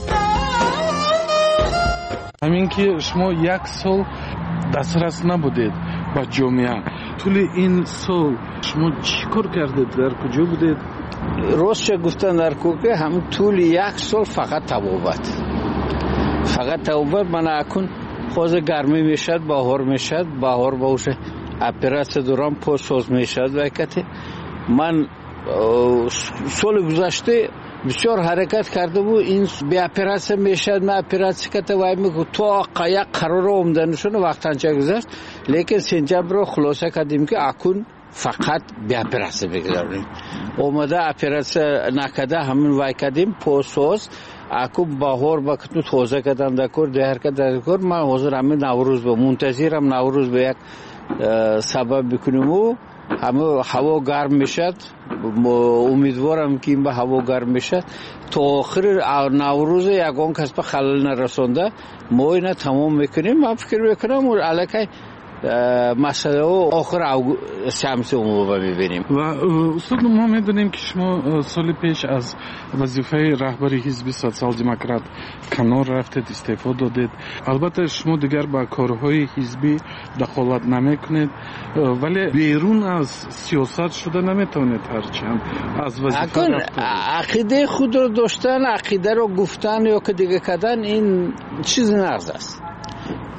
S18: ҳамин ки шумо як сол дастрас набудед ба ҷомеа, тӯли ин сол шумо чӣ кор кардед, дар куҷо будед?
S19: ростча гуфтан дар кӯка ҳамин тӯли як сол фақат табобат фақат табобат мана акун ҳозир гармӣ мешад, баҳор мешад, баҳор баша оператсия дорам, посоз мешад. вайкате ман соли гузашта бисёр ҳаракат карда буд, ин беоператсия мешад, ма оператсия ката вай меку то як қарора омданашона вақтанча гузашт, лекин сентябрро хулоса кардем ки акун фақат беоператсия бигузаронем. омада оператсия накарда ҳамин вай кардем, посоз аку баҳор ба куту тоза кадан дакор деҳар кадан дакор. ман ҳозир ҳамин наврӯз ба мунтазирам, наврӯз ба як сабаб бикунему, ҳама ҳаво гарм мешад, умедворам ки ин ба ҳаво гарм мешад. то охири наврӯз ягон кас ба халал нарасонда мо ина тамом мекунем. ман фикр мекунам аллакай масъалаҳо охир сиамсиомова мебинем.
S18: ва устод мо медонем ки шумо соли пеш аз вазифаи раҳбари ҳизби социал-демократ канор рафтед, истеъфо додед. албатта шумо дигар ба корҳои ҳизбӣ дахолат намекунед, вале берун аз сиёсат шуда наметавонед ҳарчанд аз вазифа рафтед.
S19: ақидаи худро доштан, ақидаро гуфтан ё ки дига кардан ин чизи нағз аст.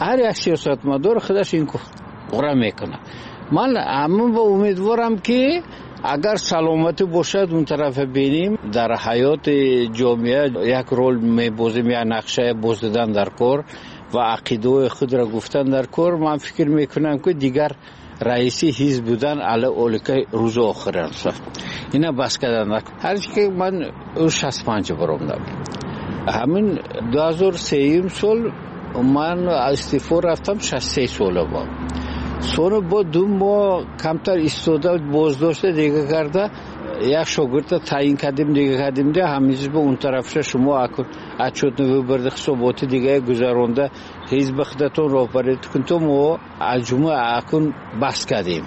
S19: هر یک سیاستمدار خودش این کار میکنه. من همون با امیدوارم که اگر سلامتی باشد اون طرف بینیم در حیات جامعه یک رول میبازیم، یا نقشه بازدیدن در کار و عقیده خود را گفتن در کار. من فکر میکنم که دیگر رئیسی حزب بودن علی اولکه روز آخر است. اینا بس کردن. هر که من شصت و پنج برام همین دو هزار و سه سال من استعفا رفتم، شصت و سه ساله با سونه با دو ماه کمتر ایستاده بازداشت دیگه کرده. یک شاگرد تعیین کردیم دیگه کردیم دیگه همیشه به اون طرفش شما اکن اچوت نو برد حسابات دیگه گذرانده حزب خودتون رو برید کنتم و الجمعه اکن بس کردیم.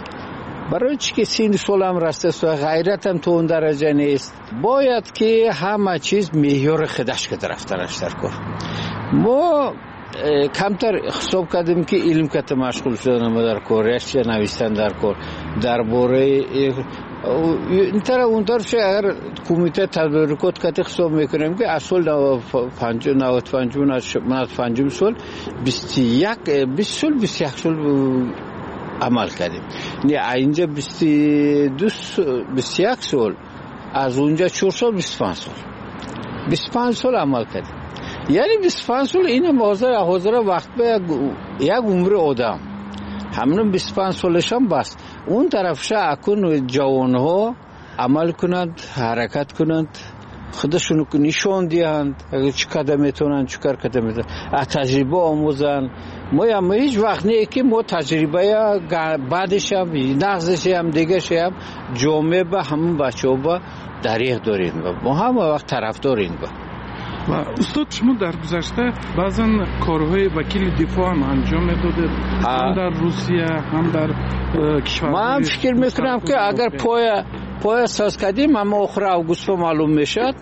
S19: برای چی که سین سال هم رسته غیرت هم تو اون درجه نیست. باید که همه چیز معیار خودش که رفتنش در کار. ما کمتر حساب کردیم که علم کت مشغول شدن در کار، رشته نوشتن در کار، درباره این طرح اون طرف اگر کمیته تدارکات کت حساب میکنیم که اصل نود و پنج سال بیست و یک بیست سال بیست و یک سال عمل کردیم. نه اینجا بیست و دو بیست و یک سال، از اونجا چهار سال بیست و پنج سال بیست و پنج سال عمل کردیم. یعنی بیست و پنج سال این موضوع حاضر وقت به یک عمر آدم همون بیست و پنج سالش هم بس. اون طرفش اکن جوان ها عمل کنند، حرکت کنند، خودشونو نشون دهند چه قدم میتونن چه کار قدم میتونن، از تجربه آموزن. ما هم هیچ وقت نه که ما تجربه بعدش هم نقضش هم دیگه هم جامعه به همون بچه ها با دریغ داریم، ما هم وقت طرف داریم.
S18: و استاد شما در گذشته بعضا کارهای وکیل دفاع هم انجام میدادید، هم در روسیه هم در کشور.
S19: من فکر میکنم که اگر پای پای اساس کردیم اما آخر اوگوست معلوم میشد،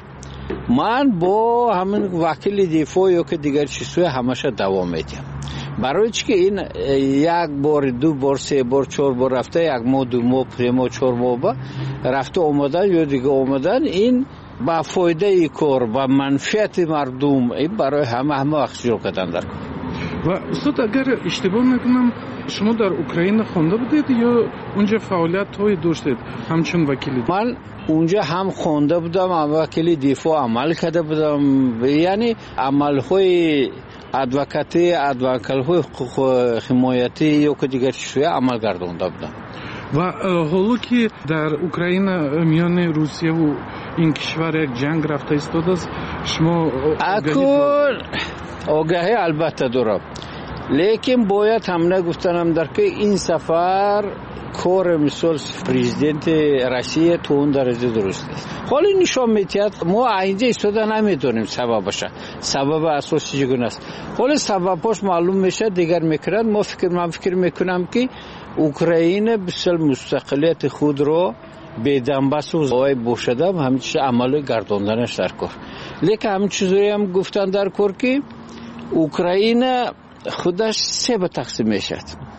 S19: من با همین وکیل دفاع یا که دیگر چیزهای همشه دوام میدم. برای چی که این یک بار دو بار سه بار چهار بار رفته، یک ماه دو ماه سه ماه چهار ماه با رفته آمدن یا دیگه آمدن، این با فایده ای کار با منفعت مردم این برای همه همه وقت شروع کردن در کار.
S18: و استاد اگر اشتباه نکنم شما در اوکراین خوانده بودید یا اونجا فعالیت های داشتید همچون وکیل؟
S19: من اونجا هم خوانده بودم، هم وکیل دفاع عمل کرده بودم. یعنی عمل های ادوکاتی، ادوکال های حمایتی یا که دیگر چیزهای عمل گردانده بودم.
S18: و حالا که در اوکراین میان روسیه و این کشور یک جنگ رفته ایستاد است، شما
S19: اکن آگاهی البته دارم، لیکن باید هم نگفتنم در که این سفر کار مثال پرزیدنت روسیه تو اون درجه درست است. حالا نشان میتید ما اینجا ایستاده نمیدونیم سببش، سبب اساسی چگونه است. حالا سببش معلوم میشه دیگر میکنند. ما فکر من فکر میکنم که اوکراین بسیار مستقلیت خود رو به دنباس و زوای بوشدم همین چیز عمل گرداندنش در کار. لیکن همین چیزایی هم گفتن در کار که اوکراین خودش سه به تقسیم میشد.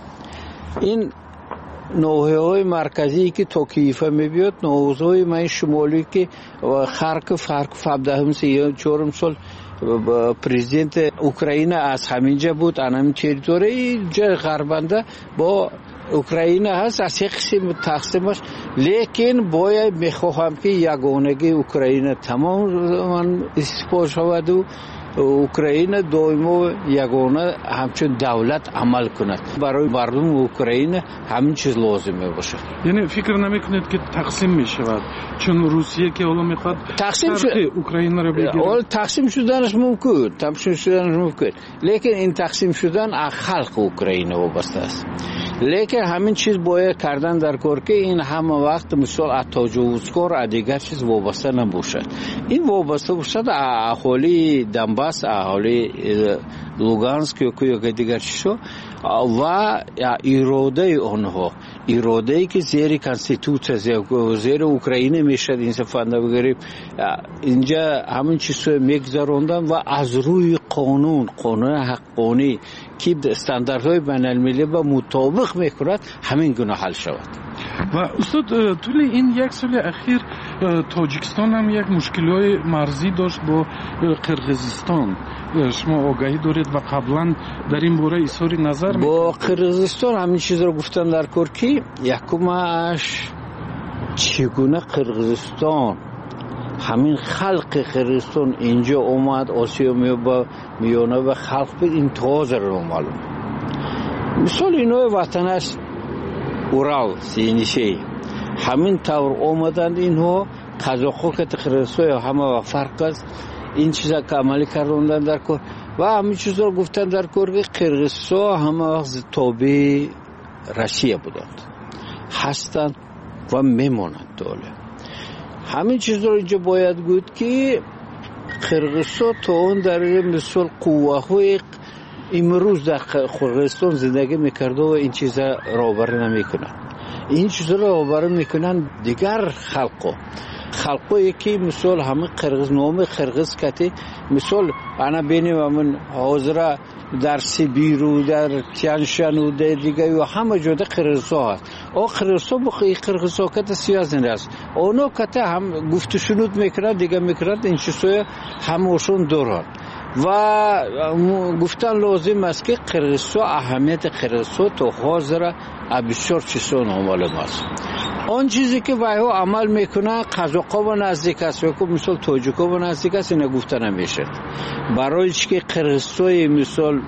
S19: این نوحه‌های مرکزی که تا کیف میبیاد، نوحه‌های من شمالی که خارکوف خارکوف هفدهم سی چهارم سال پرزیدنت اوکراین از همینجا بود، همین تریتوری جای غربنده با اوکراین هست، از یک قسم تقسیمش. لیکن باید میخواهم که یگانگی اوکراین تمام استفاده شود و اوکراین دائما یگانه همچون دولت عمل کند. برای مردم اوکراین همین چیز لازمه باشه.
S18: یعنی فکر نمیکنید که تقسیم میشود چون روسیه که حالا میخواد
S19: تقسیم شد
S18: اوکراین رو بگیره؟
S19: حالا تقسیم شدنش ممکن، تقسیم شدنش ممکن، لیکن این تقسیم شدن از خلق اوکراین وابسته است. لیکن همین چیز باید کردن در کار که این همه وقت مثال از تجاوزکار از دیگر چیز وابسته نباشد. این وابسته باشد اهالی دنباس، اهالی لوگانسک یا که دیگر چیزها و اراده آنها، اراده ای که زیر کانستیتوسیون زیر اوکراین میشد این سفنده بگیریم. اینجا همین چیزها میگذراندن و از روی قانون قانون حقانی که استانداردهای بین المللی با مطابق میکند همین گونه حل شود.
S18: و استاد طول این یک سال اخیر توجیکستان هم یک مشکلای مرزی داشت با قرقیزستان. شما آگاهی دارید و قبلا در این باره اظهار نظر
S19: با قرقیزستان همین چیز رو گفتم در کرکی. یکمش چگونه قرقیزستان همین خلق قرقیزستان اینجا اومد آسیا میانه و خلق بود، این تازه رو معلوم. مثال اینوی وطن است اورال سینیشه همین طور اومدند اینها قزاق‌ها که قرقیزستان همه و فرق است. این چیزا که عملی کردن در کار و همین چیزا رو گفتن در کار که قرقیزستان همه وقت تابع روسیه بودند هستند و میمونند دوله. همین چیز رو اینجا باید گفت که قرقیزستان تا اون در مثال قوه های امروز در قرقیزستان زندگی میکرده و این چیزا راهبری نمیکنن. این چیزا رو راهبری میکنن دیگر خلقو خلقو که مثال همه قرقیز نام قرقیز کتی مثال انا بینیم من حاضر در سیبیر و در تیانشان و در دیگه و همه جاده قرقیزستان هست. او قرقیزستان بخی قرقیزستان کت سیازن است. اونو کت هم گفت شنود میکنند دیگه میکنند این چیزای همشون دارن و گفتن لازم است که قرقیزستان اهمیت قرقیزستان تو حاضر بسیار چیزا معلوم است. آن چیزی که وایو عمل میکنه قزاق‌ها و نزدیک است و مثال تاجیک‌ها و نزدیک است اینا گفته نمیشه. برای که قرقیزستان مثال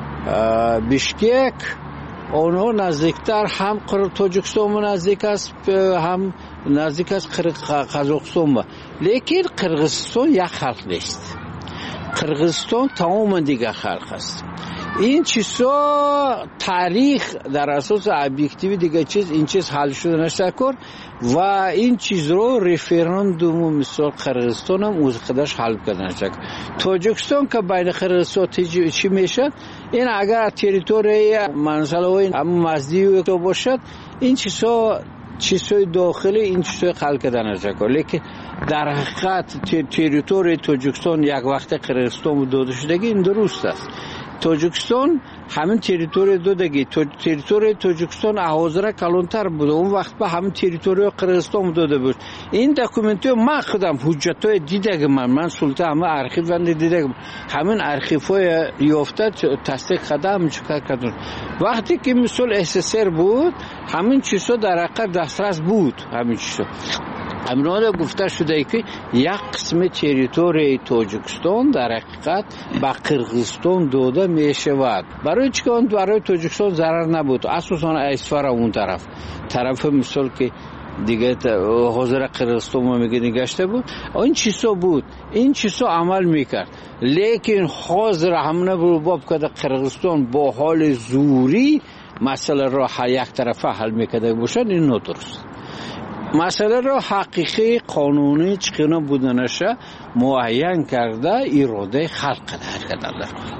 S19: بیشکک اونها نزدیکتر هم تاجیکستان و نزدیک است هم نزدیک است قزاقستان، لیکن قرقیزستان یک خلق نیست. قرقیزستان تمام دیگه خلق است. این چیزا تاریخ در اساس ابجکتیو دیگه چیز این چیز حل شده نشه کار و این چیز رو رفراندوم مثال قرقیزستان هم اوز خودش حل کرده نشه. تاجیکستان که بین قرقیزستان چی میشه این اگر تریتوری منزلوی هم مزدی تو باشد این چیزا چیزای داخلی این چیزای خلق کرده نشه کار، لیکن در حقیقت تریتوری تاجیکستان یک وقت قرقیزستان داده شدگی این درست است. تاجیکستان همین تریتوری دادگی تریتوری تاجیکستان حاضر کلانتر بود اون وقت به همین تریتوری قرقیزستان داده بود. این دکومنت ما خودم حجتای دیدم من من سلطه همه ارشیو بند دیدم همین ارشیوهای یافته تصدیق خدام چیکار کردن. وقتی که مثل اسسر بود همین چیزا در حقیقت دسترس بود. همین چیزا امروز گفته شده که یک قسم تریتوری تاجیکستان در حقیقت به قرقیزستان داده می شود. برای چیکار؟ برای تاجیکستان ضرر نبود. اساساً اسفر اون طرف طرف مثال که دیگه حاضر قرقیزستان ما میگه نگشته بود این چیزا بود این چیزا عمل میکرد، لیکن حاضر همونه باب که قرقیزستان با حال زوری مسئله را یک طرفه حل میکرده باشد این ندرست. مسئله را حقیقی قانونی چکنه بودنشه معین کرده اراده خلق کردن.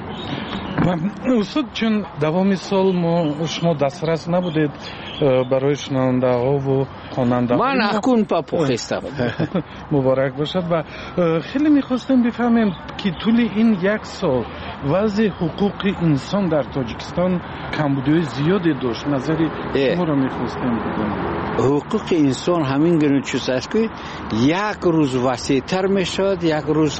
S18: استاد چون دوام سال ما شما دسترس نبودید برای شنونده ها و خواننده ها
S19: من اکون پا پخستم
S18: مبارک باشد و خیلی میخواستم بفهمیم که طول این یک سال وضع حقوق انسان در تاجیکستان کمبودی زیادی داشت. نظری شما را میخواستم بدونم.
S19: حقوق انسان همین گونه چیز است که یک روز وسیع‌تر میشد یک روز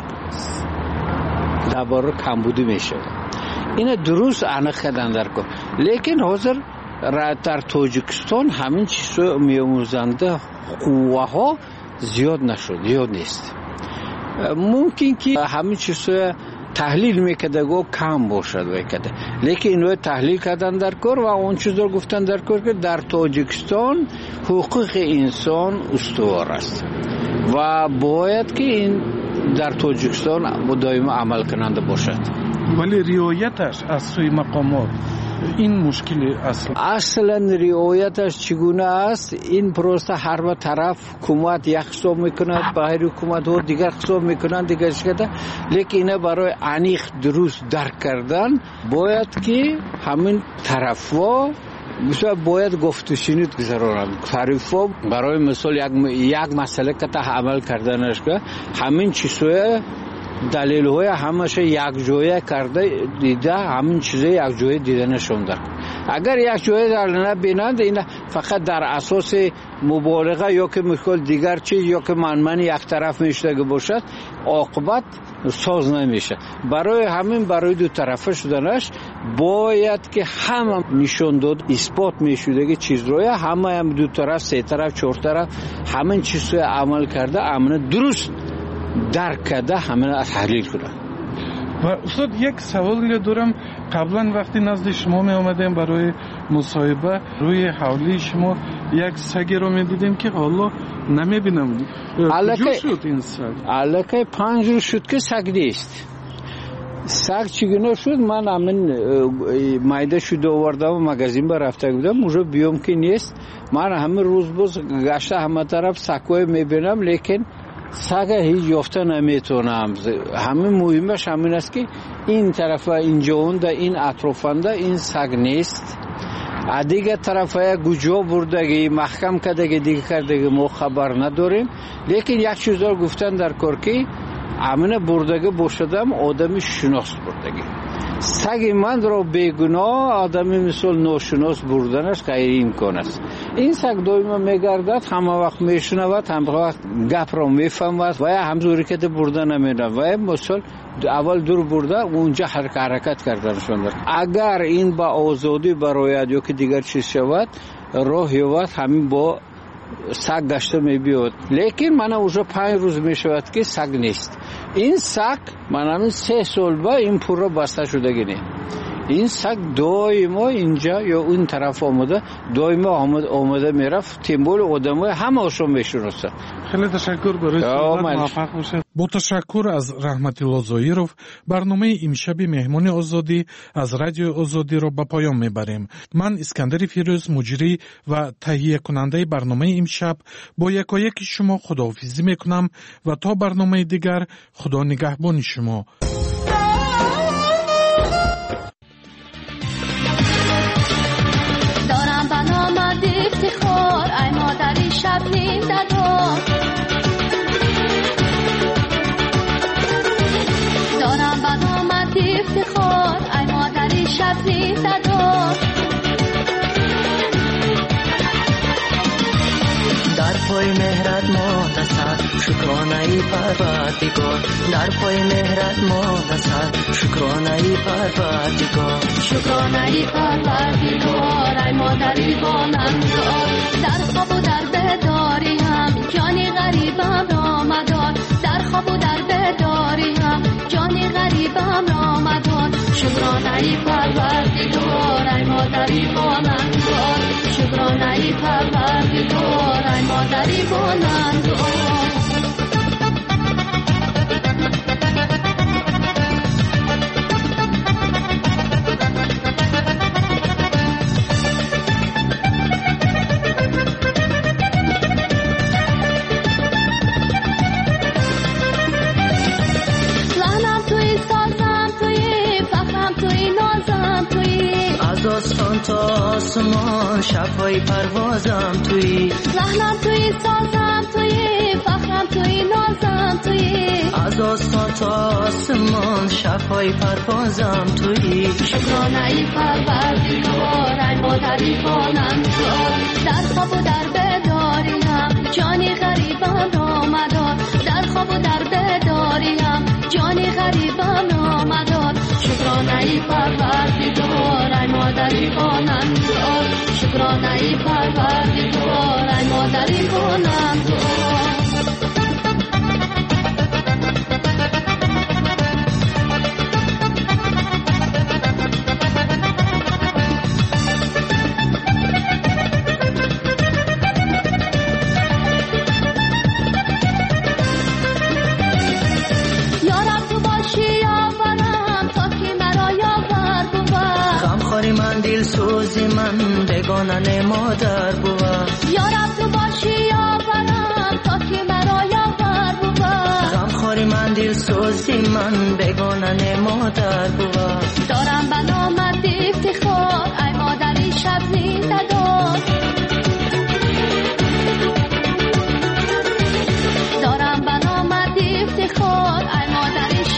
S19: درباره کمبودی میشد. این درست عنق کردن در کار، لیکن حاضر در تاجیکستان همین چیزا میاموزنده قوه ها زیاد نشد زیاد نیست. ممکن که همین چیزا تحلیل میکرده گو کم باشد وکده، لیکن اینو تحلیل کردن در کار و اون چیز رو گفتن در کار که در تاجیکستان حقوق انسان استوار است و باید که این در تاجیکستان دائما عمل کننده باشد.
S18: ولی رعایتش از سوی مقامات این مشکل اصلا
S19: اصلا رعایتش چگونه است؟ این پروسه هر طرف حکومت یک حساب میکند باهر حکومت ها دیگر حساب میکنند دیگر شده، لیکن اینه برای انیق درست درک کردن باید که همین طرف ها مثلا باید گفت و شنید گذارند. طرفا برای مثال یک یک مسئله که تا عمل کردنش که همین چیزای دلیل های همش یک جویه کرده دیده همین چیزه یک جویه دیده نشونده. اگر یک جویه در نبینند این فقط در اساس مبالغه یا که میخواد دیگر چیز یا که منمن یک طرف میشده باشد عاقبت ساز نمیشه. برای همین برای دو طرفه شدنش باید که همه نشون داد اثبات میشده که چیز روی همه هم دو طرف سه طرف چهار طرف همین چیز رو عمل کرده امن درست درک کرده همین تحلیل کنه.
S18: و استاد یک سوال دارم. قبلا وقتی نزد شما می آمدیم برای مصاحبه روی حولی شما یک سگ رو می دیدیم که حالا نمی بینم. کجا شد این سگ؟
S19: علاقه پنج روز شد که سگ نیست. سگ چگونه شد؟ من همین مایده شده آوردم و مگزین بر رفته بودم اونجا بیام که نیست. من همین روز باز گشته همه طرف سگوی می بینم لیکن سگ هیچ یافته نمیتونم. همین مهمش همین است که این طرف اینجا اونده این اطرافنده این سگ نیست. دیگه طرف های گوجا بردگی محکم کردگی دیگه کردگی ما خبر نداریم. لیکن یک چیز رو گفتن در کار که امن بردگی باشدم آدمی شناس بردگی. سگ من را بیگناه آدمی مثل ناشناس بردنش غیر امکان است. این سگ دائما میگردد همه وقت میشنود همه وقت گپ را میفهمد و همزوری که برده نمیره و مثل اول دور برده اونجا حرکت کردنشون دارد. اگر این با آزادی برایت یا که دیگر چیز شود راه یابد همین با سگ گشته می بیاد. لیکن من اوجا پنج روز می شود که سگ نیست. این سگ من همین سه سال با این پور را بسته شده گینه. این سگ دائما اینجا یا اون طرف آمده دائما آمده آمده میرفت. تیمبول آدمای همه هاشون میشناسه.
S18: خیلی تشکر برای صحبت. موفق باشید. با تشکر از رحمت الله ظاهرов برنامه امشب مهمان آزادی از رادیو آزادی را به پایان میبریم. من اسکندر فیروز مجری و تهیه کننده برنامه امشب با یکایک شما خداحافظی میکنم و تا برنامه دیگر خدا نگهبان شما.
S20: دارم بنامد افتخار ای مادری شب نیم دادم. دارم بنامد افتخار ای مادری شب نیم دادم.
S6: در پای مهرت ما نصر شکرانه ای پروردگار. در پای مهرت ما نصر شکرانه ای پروردگار.
S20: شکرانه ای پروردگار ای مادری بانندگار. در خواب و در بیداری هم جانی غریبم را مدار. در خواب و در بیداری هم جانی غریبم را مدار. شکرانه ای پروردگار ای مادری بانندگار. شکرانه ای پروردگار ای مادری بانندگار.
S6: آسمان تا آسمان شبهای پروازم توی.
S20: لحنم توی سازم توی فخرم توی نازم توی.
S6: از آسمان تا آسمان شبهای پروازم توی.
S20: شکرانه ای پروردگار ای مادری بانندگار. در خواب و در بیداری هم جانی غریبم را مدار. در خواب و در بیداری هم جانی غریبم را مدار. شکرانه ای پروردگار ای مادری بانندگار. شکرانه ای پروردگار ای مادری بانندگار.
S6: دل سوزی من بگانن مادر بوا.
S20: یارم تو باشی یاورم تا که مرا یاور بوا.
S6: غم خوری من دل سوزی من بگانن مادر بوا.
S20: دارم بنامد افتخار ای مادری شب زنده دار. دارم بنامد افتخار ای مادری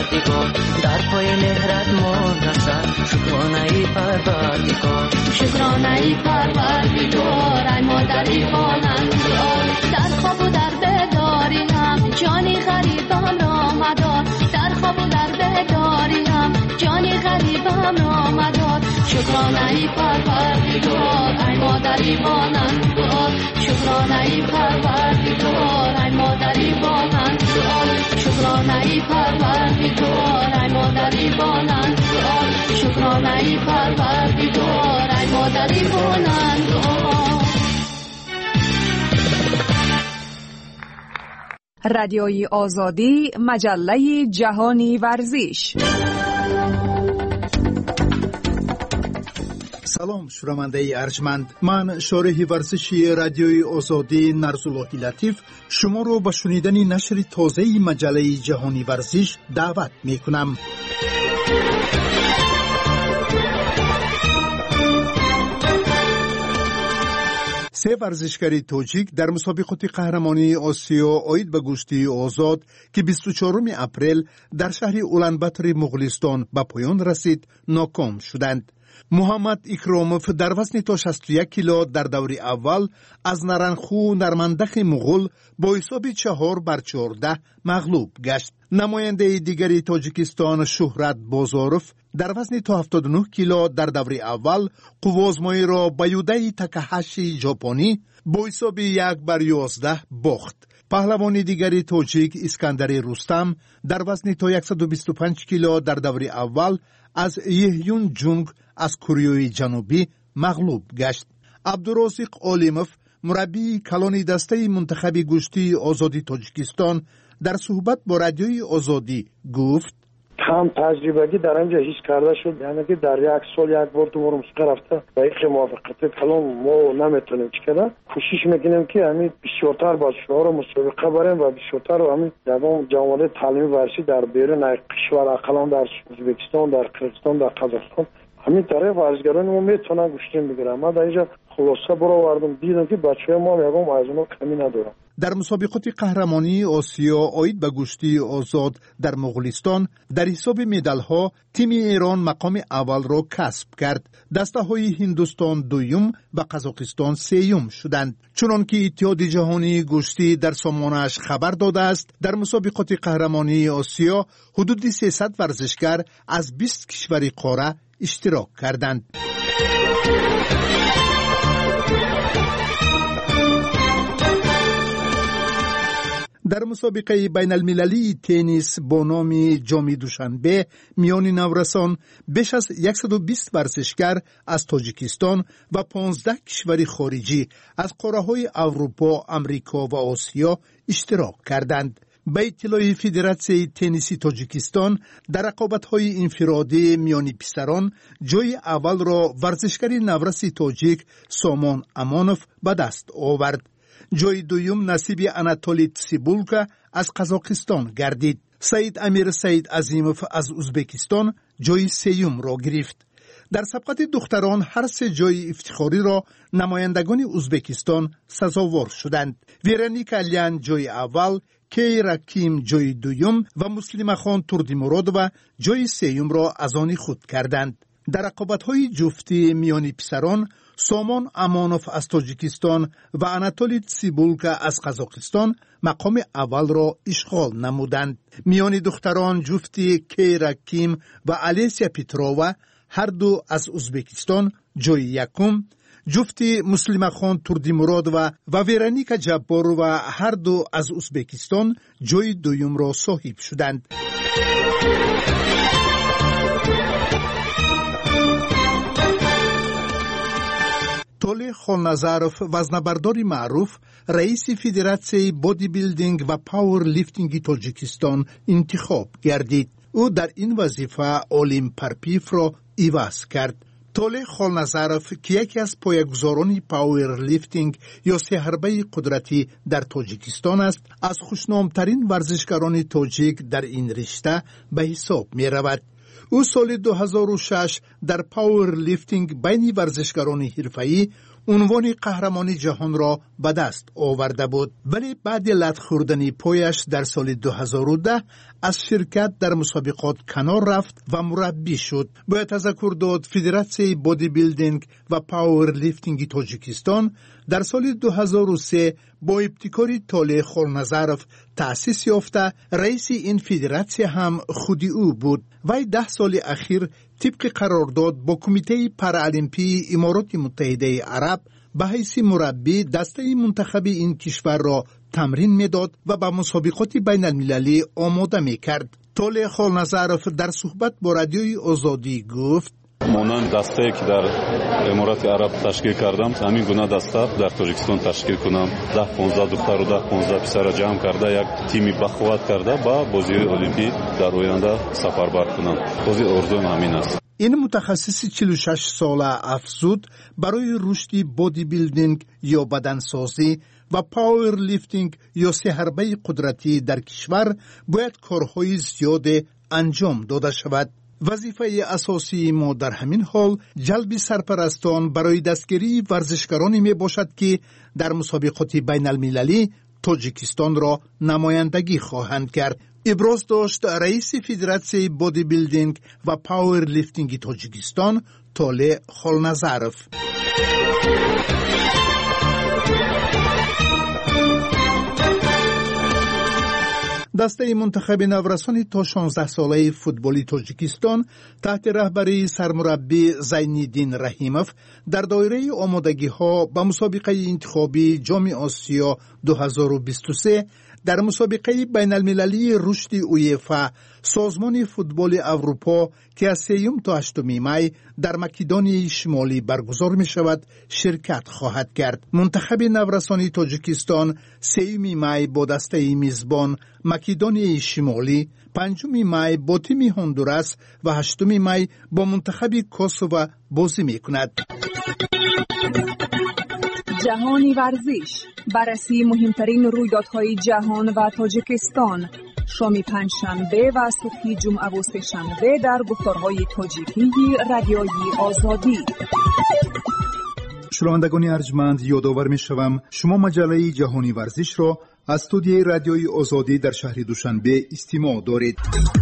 S6: پروردگار در پای مهرت ما نسد شکرانه ای پروردگار
S20: شکرانه ای پروردگار ای مادری خوانندگار در خواب و در بیداری هم جانی غریبم را مدار در خواب و در بیداری هم جانی غریبم را مدار شکرانه ای پروردگار ای مادری خوانندگار شکرانه ای پروردگار ای مادری خوانندگار شکرانه ای پروردگار ای مادری خوانندگار شکرانه ای پروردگار ای مادری خوانندگار.
S21: رادیوی آزادی، مجله جهانی ورزش.
S5: سلام شنونده ارجمند، من شارح ورزشی رادیوی آزادی نرزاللهی لطیف شما رو به شنیدن نشر تازه مجله جهانی ورزش دعوت می کنم. سه ورزشکار تاجیک در مسابقات قهرمانی آسیا عاید به گشتی آزاد که بیست و چهارم اپریل در شهر اولانباتر مغولستان به پایان رسید ناکام شدند. محمد اکراموف در وزن تا شصت و یک کیلو در دور اول از نرنخو نرمندخ مغول با حساب چهار بر چهارده مغلوب گشت. نماینده دیگری تاجیکستان شهرت بازاروف در وزن تا هفتاد و نه کیلو در دور اول قوازمایی را به یودای تاکاهاشی ژاپنی با حساب یک بر یازده باخت. پهلوان دیگری تاجیک اسکندر رستم در وزن تا صد و بیست و پنج کیلو در دور اول از یهیون جونگ از کره جنوبی مغلوب گشت. عبدالرازق عالموف مربی کلان دسته منتخب گشتی آزادی تاجیکستان در صحبت با رادیوی آزادی گفت
S22: کم تجربگی در اینجا هیچ کرده شد، یعنی که در یک سال یک بار دو بار مسابقه رفته و یک موافقت کلان ما نمیتونیم چیکار. کوشش میکنیم که همین بیشتر بچه‌ها رو مسابقه بریم و بیشتر همین جوان جامعه تعلیمی ورزشی در بیرون کشور اقلا در ازبکستان، در قرقیزستان، در قزاقستان همین طرف ورزشگران ما میتونن گوشتی بگیرن. ما در اینجا خلاصه برآوردم دیدم که بچه‌ها ما میگم از اونها کمی ندارن.
S5: در مسابقات قهرمانی آسیا عاید به گشتی آزاد در مغولستان در حساب مدال‌ها تیم ایران مقام اول را کسب کرد. دسته‌های هندوستان دوم و قزاقستان سوم شدند. چنانکه اتحاد جهانی گشتی در سامانه‌اش خبر داده است در مسابقات قهرمانی آسیا حدود سیصد ورزشکار از بیست کشور قاره اشتراک کردند. در مسابقه بین المللی تنیس با نام جام دوشنبه میان نورسان بیش از صد و بیست ورزشکار از تاجیکستان و پانزده کشور خارجی از قاره‌های اروپا، امریکا و آسیا اشتراک کردند. به اطلاع فدراسیون تنیسی تاجیکستان در رقابت‌های انفرادی میان پسران جای اول را ورزشکار نورسی تاجیک سامان امانوف به دست آورد. جای دوم نصیب اناتولی تسیبولکا از قزاقستان گردید. سعید امیر سعید عظیموف از ازبکستان جای سوم را گرفت. در سبقت دختران هر سه جای افتخاری را نمایندگان ازبکستان سزاوار شدند. ویرونیکا الیان جای اول، کیرا کیم جای دوم و مسلمه خان تردیمراد و جای سوم را از آن خود کردند. در رقابت‌های جفتی میان پسران سامان امانوف از تاجیکستان و اناتولی تسیبولکا از قزاقستان مقام اول را اشغال نمودند. میان دختران جفتی کیرا کیم و الیسیا پیترووا هر دو از ازبکستان جای یکم، جفتی مسلمه خان تردیمراد و و ویرونیکا جباروا هر دو از ازبکستان جای دوم را صاحب شدند. تولی خاننظروف وزنه‌بردار معروف رئیس فدراسیون بادی بیلدینگ و پاور لیفتینگ تاجیکستان انتخاب گردید. او در این وظیفه اولیم پرپیف را عوض کرد. تولی خاننظروف که یکی از پایه‌گذاران پاور لیفتینگ یا سه‌حربه قدرتی در تاجیکستان است، از خوشنامترین ورزشکاران تاجیک در این رشته به حساب می رود. او سال دو هزار و شش در پاور لیفتینگ بین ورزشکاران حرفه‌ای عنوان قهرمانی جهان را به دست آورده بود، ولی بعد لط خوردن پایش در سال دو هزار و ده
S2: از شرکت در مسابقات کنار رفت و مربی شد. باید تذکر داد فدراسیون بادی بیلدینگ و پاور لیفتینگ تاجیکستان در سال دو هزار و سه با ابتکار طالع خورنظرف تأسیس یافته. رئیس این فدراسیون هم خودی او بود. وی ده سال اخیر طبق قرارداد با کمیته پارالمپی امارات متحده عرب به حیث مربی دسته منتخبی این کشور را تمرین میداد و به مسابقات بین المللی آماده می کرد. طالع خورنظرف در صحبت با رادیوی آزادی گفت:
S4: مانند دسته‌ای که در امارات عرب تشکیل کردم، همین گونه دسته در تاجیکستان تشکیل کنم. ده پانزده دختر و ده پانزده پسر را جمع کرده یک تیمی بخواد کرده با بازی المپیک در آینده سفربر کنم. بازی آرزوم همین است.
S2: این متخصص چهل و شش ساله افزود برای رشد بادی بیلدینگ یا بدنسازی و پاور لیفتینگ یا سه حربه قدرتی در کشور باید کارهای زیاد انجام داده شود. وظیفه اساسی ما در همین حال جلب سرپرستان برای دستگیری ورزشکارانی می باشد که در مسابقات بین المللی تاجیکستان را نمایندگی خواهند کرد. ابراز داشت رئیس فدراسیون بادی بیلدینگ و پاور لیفتینگ تاجیکستان طالع خورنظرف. دسته منتخب نورسان تا شانزده ساله فوتبالی تاجیکستان تحت رهبری سرمربی زینالدین رحیموف در دایره آمادگی ها به مسابقه انتخابی جام آسیا دو هزار و بیست و سه در مسابقه بین المللی رشد اویفا سازمان فوتبال اروپا که از سوم تا هشتم می در مکدونیای شمالی برگزار می شود شرکت خواهد کرد. منتخب نورسانی تاجیکستان سوم می با دسته میزبان مکدونیای شمالی، پنجم می با تیم هندوراس و هشتم می با منتخب کوسوو بازی می کند.
S21: جهانی ورزش، بررسی مهمترین رویدادهای جهان و تاجیکستان، شام پنجشنبه و صبح جمعه و سه‌شنبه در گفتارهای تاجیکی رادیوی آزادی.
S2: شنوندگان ارجمند، یادآور می‌شوم شما مجله جهانی ورزش را از استودیوی رادیوی آزادی در شهر دوشنبه استماع دارید.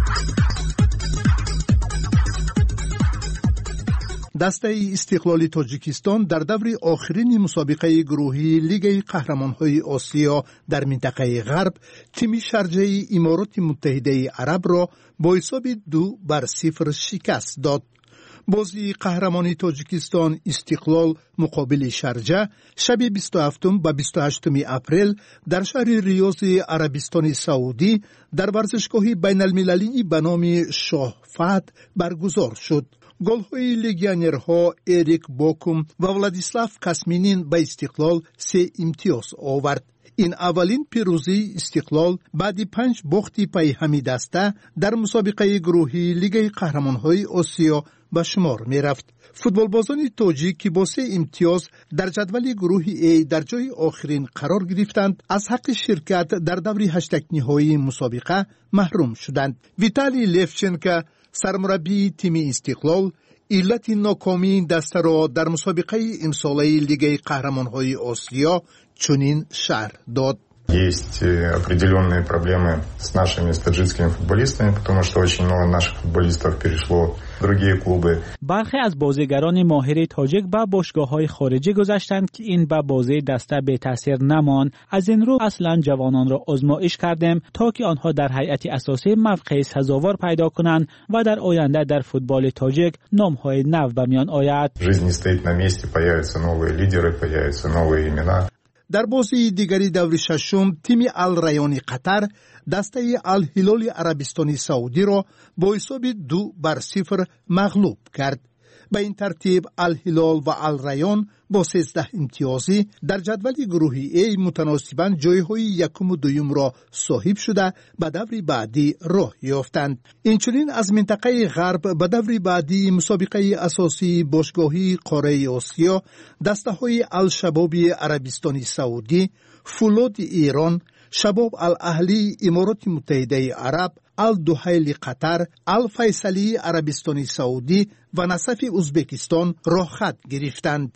S2: دسته استقلال تاجیکستان در دور آخرین مسابقه گروهی لیگ قهرمان‌های آسیا در منطقه غرب تیم شارجه امارات متحده عرب را با حساب دو بر صفر شکست داد. بازی قهرمانی تاجیکستان استقلال مقابل شارجه شب بیست و هفتم و بیست و هشتم اپریل در شهر ریاض عربستان سعودی در ورزشگاه بین المللی به نام شاه فهد برگزار شد. گل‌های لگیونرها اریک باکوم و ولادیسلاو کاسمینین به استقلال سه امتیاز آورد. این اولین پیروزی استقلال بعد پنج باخت پی همی دسته در مسابقه گروهی لیگ قهرمان‌های آسیا به شمار می رفت. فوتبالبازان تاجیک که با سه امتیاز در جدول گروه ای در جای آخرین قرار گرفتند از حق شرکت در دور هشتگ نهایی مسابقه محروم شدند. ویتالی لفچنکو سرمربی تیم استقلال علت ناکامی دسته را در مسابقه امساله لیگ قهرمان‌های آسیا چنین شرح داد:
S23: Есть определенные проблемы с нашими таджикскими футболистами, потому что очень много наших футболистов перешло в другие клубы.
S3: برخی از بازیگران ماهر تاجیک به باشگاه‌های خارجی گذاشتند که این به بازی دسته به تاثیر نمان. از این رو اصلا جوانان را آزمایش کردیم تا که آنها در هیئت اساسی موقع سزاوار پیدا کنند و در آینده در فوتبال تاجیک نام‌های نو به میان آید.
S23: Жизнь не стоит на месте, появятся новые лидеры, появятся новые имена.
S2: در بازی دیگری دور ششم تیم الریان قطر دسته الهلال عربستان سعودی را با حساب دو بر صفر مغلوب کرد. به این ترتیب الهلال و الریان با سیزده امتیازی در جدول گروهی ای متناسباً جایهای یکم و دویم را صاحب شده به دور بعدی راه یافتند. اینچنین از منطقه غرب به دور بعدی مسابقه اساسی باشگاهی قاره آسیا دسته های الشبابی عربستان سعودی، فولاد ایران، شباب الاهلی امارات متحده عرب، الدحیل قطر، الفیصلی عربستان سعودی و نصف ازبکستان راه خط گرفتند.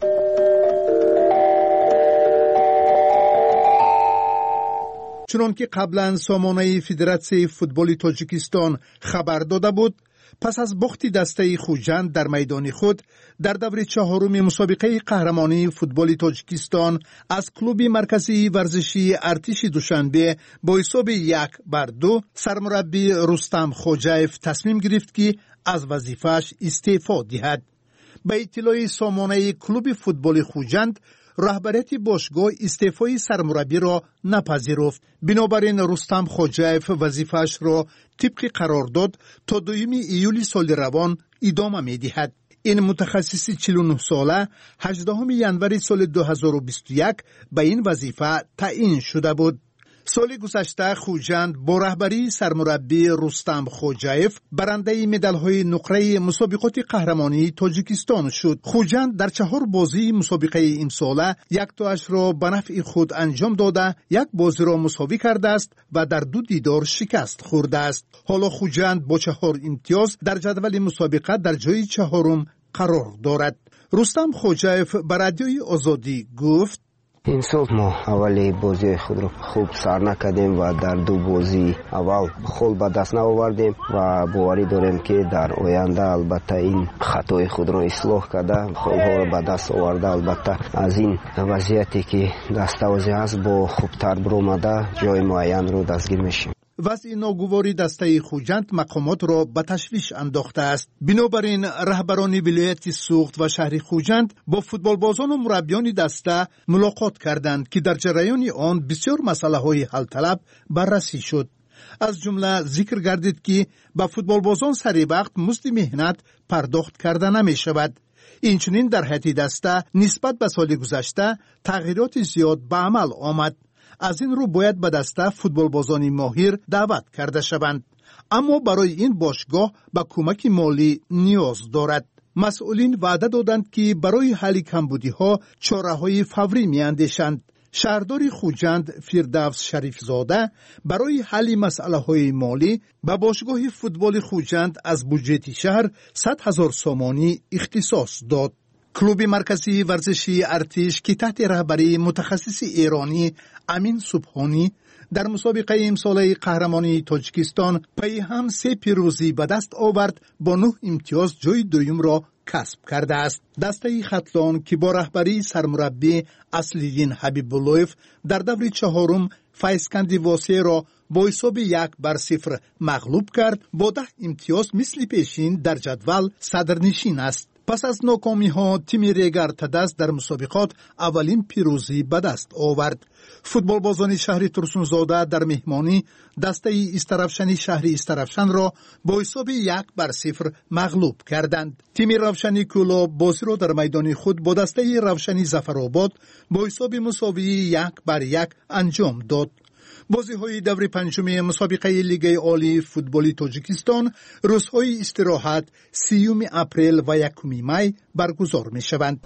S2: چنانکه قبلا سامانه فدراسیون فوتبال تاجیکستان خبر داده بود، پس از باخت دسته خوجند در میدان خود در دور چهارم مسابقه قهرمانی فوتبال تاجیکستان از کلوب مرکزی ورزشی ارتش دوشنبه با حساب یک بر دو سرمربی رستم خوجایف تصمیم گرفت که از وظیفه‌اش استعفا دهد. به اطلاع سامانه کلوب فوتبال خوجند، رهبریت باشگاه استعفای سرمربی را نپذیرفت. بنابراین رستم خوجایف وظیفه‌اش را طبق قرارداد تا دوم ایولی سال روان ادامه می‌دهد. این متخصص چهل و نه ساله هجدهم ژانویه سال دو هزار و بیست و یک به این وظیفه تعیین شده بود. سال گذشته خوجند با رهبری سرمربی رستم خوجایف برنده مدال‌های نقره مسابقات قهرمانی تاجیکستان شد. خوجند در چهار بازی مسابقه امساله یک تاش را به نفع خود انجام داده، یک بازی را مساوی کرده است و در دو دیدار شکست خورده است. حالا خوجند با چهار امتیاز در جدول مسابقه در جای چهارم قرار دارد. رستم خوجایف به رادیوی آزادی گفت:
S1: امسال ما اولی بازی خود را خوب سر نکردیم و در دو بازی اول خول به دست نآوردیم و باوری داریم که در آینده البته این خطای خود را اصلاح کرده خولها را به دست آورده البته از این وضعیتی که دستاویزی است با خوبتر برآمده جای معین رو دستگیر میشیم.
S2: وضع ناگواری دسته خوجند مقامات را به تشویش انداخته است. بنابراین رهبران ولایت سوخت و شهر خوجند با فوتبالبازان و مربیان دسته ملاقات کردند که در جریان آن بسیار مسئله های حل طلب بررسی شد. از جمله ذکر گردید که به فوتبالبازان سری وقت مزد مهنت پرداخت کرده نمی شود. اینچنین در هیئت دسته نسبت به سال گذشته تغییرات زیاد به عمل آمد. از این رو باید به دسته فوتبالبازان ماهر دعوت کرده شوند، اما برای این باشگاه به کمک مالی نیاز دارد. مسئولین وعده دادند که برای حل کمبودی‌ها چاره‌های فوری می‌اندیشند. شهردار خوجند فردوس شریف زاده برای حل مسئله‌های مالی به باشگاه فوتبال خوجند از بودجه شهر صد هزار سامانی اختصاص داد. کلوب مرکزی ورزشی ارتش که تحت رهبری متخصص ایرانی امین سبحانی در مسابقه امساله قهرمانی تاجیکستان پی هم سه پیروزی به دست آورد، با نه امتیاز جای دوم را کسب کرده است. دسته خطلان که با رهبری سرمربی اصلیدین حبیب‌اللهیف در دور چهارم فیضکند واسه را با حساب یک بر صفر مغلوب کرد، با ده امتیاز مثل پیشین در جدول صدرنشین است. پس از ناکامی ها تیم ریگر تدست در مسابقات اولین پیروزی به دست آورد. فوتبالبازان شهر ترسونزاده در مهمانی دسته استرفشنی شهر استرفشن را با حساب یک بر صفر مغلوب کردند. تیم روشنی کولا بازی را در میدان خود با دسته روشنی ظفرآباد با حساب مساوی یک بر یک انجام داد. بازی های دور پنجم مسابقه لیگ عالی فوتبال تاجیکستان روزهای استراحت سیوم اپریل و یکم می برگزار می شوند.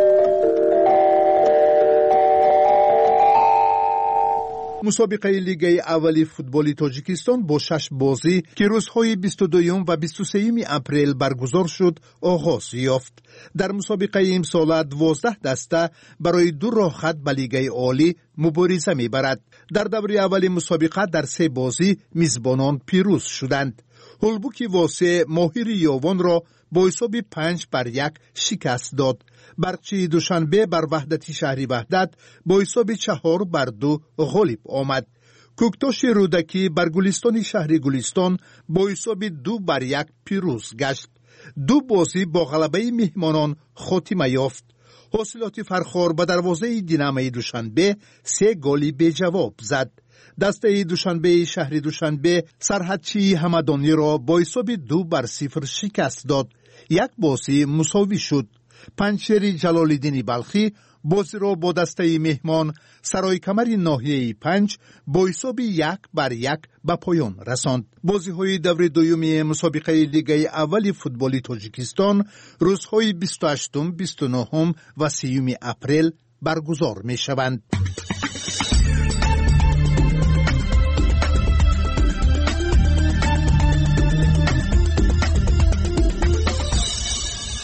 S2: مسابقه لیگ اولی فوتبال تاجیکستان با شش بازی که روزهای بیست و دو و بیست و سه اپریل برگزار شد آغاز یافت. در مسابقه امسال دوازده دسته برای دو راه خط به لیگ عالی مبارزه می‌برد. در دوره اول مسابقه در سه بازی میزبانان پیروز شدند. هولبوک واسه ماهر یاوان را با حساب پنج بر یک شکست داد. برچی دوشنبه بر وحدتی شهری وحدت با حساب چهار بر دو غالب آمد. کوکتاش رودکی بر گلستان شهری گلستان با حساب دو بر یک پیروز گشت. دو بازی با غلبه مهمانان خاتمه یافت. حاصلات فرخار به دروازه دینامه دوشنبه سه گلی به جواب زد. دسته دوشنبه شهری دوشنبه سرحدچی همدانی را با حساب دو بر صفر شکست داد. یک بازی مساوی شد. پنچری جلال‌الدین بلخی بازی را با دسته مهمان سرای کمر ناحیه پنج با حساب یک بر یک به پایان رساند. بازی های دور دوم مسابقه لیگ اول فوتبال تاجیکستان روزهای بیست و هشت، بیست و نه و سی اپریل برگزار می شوند.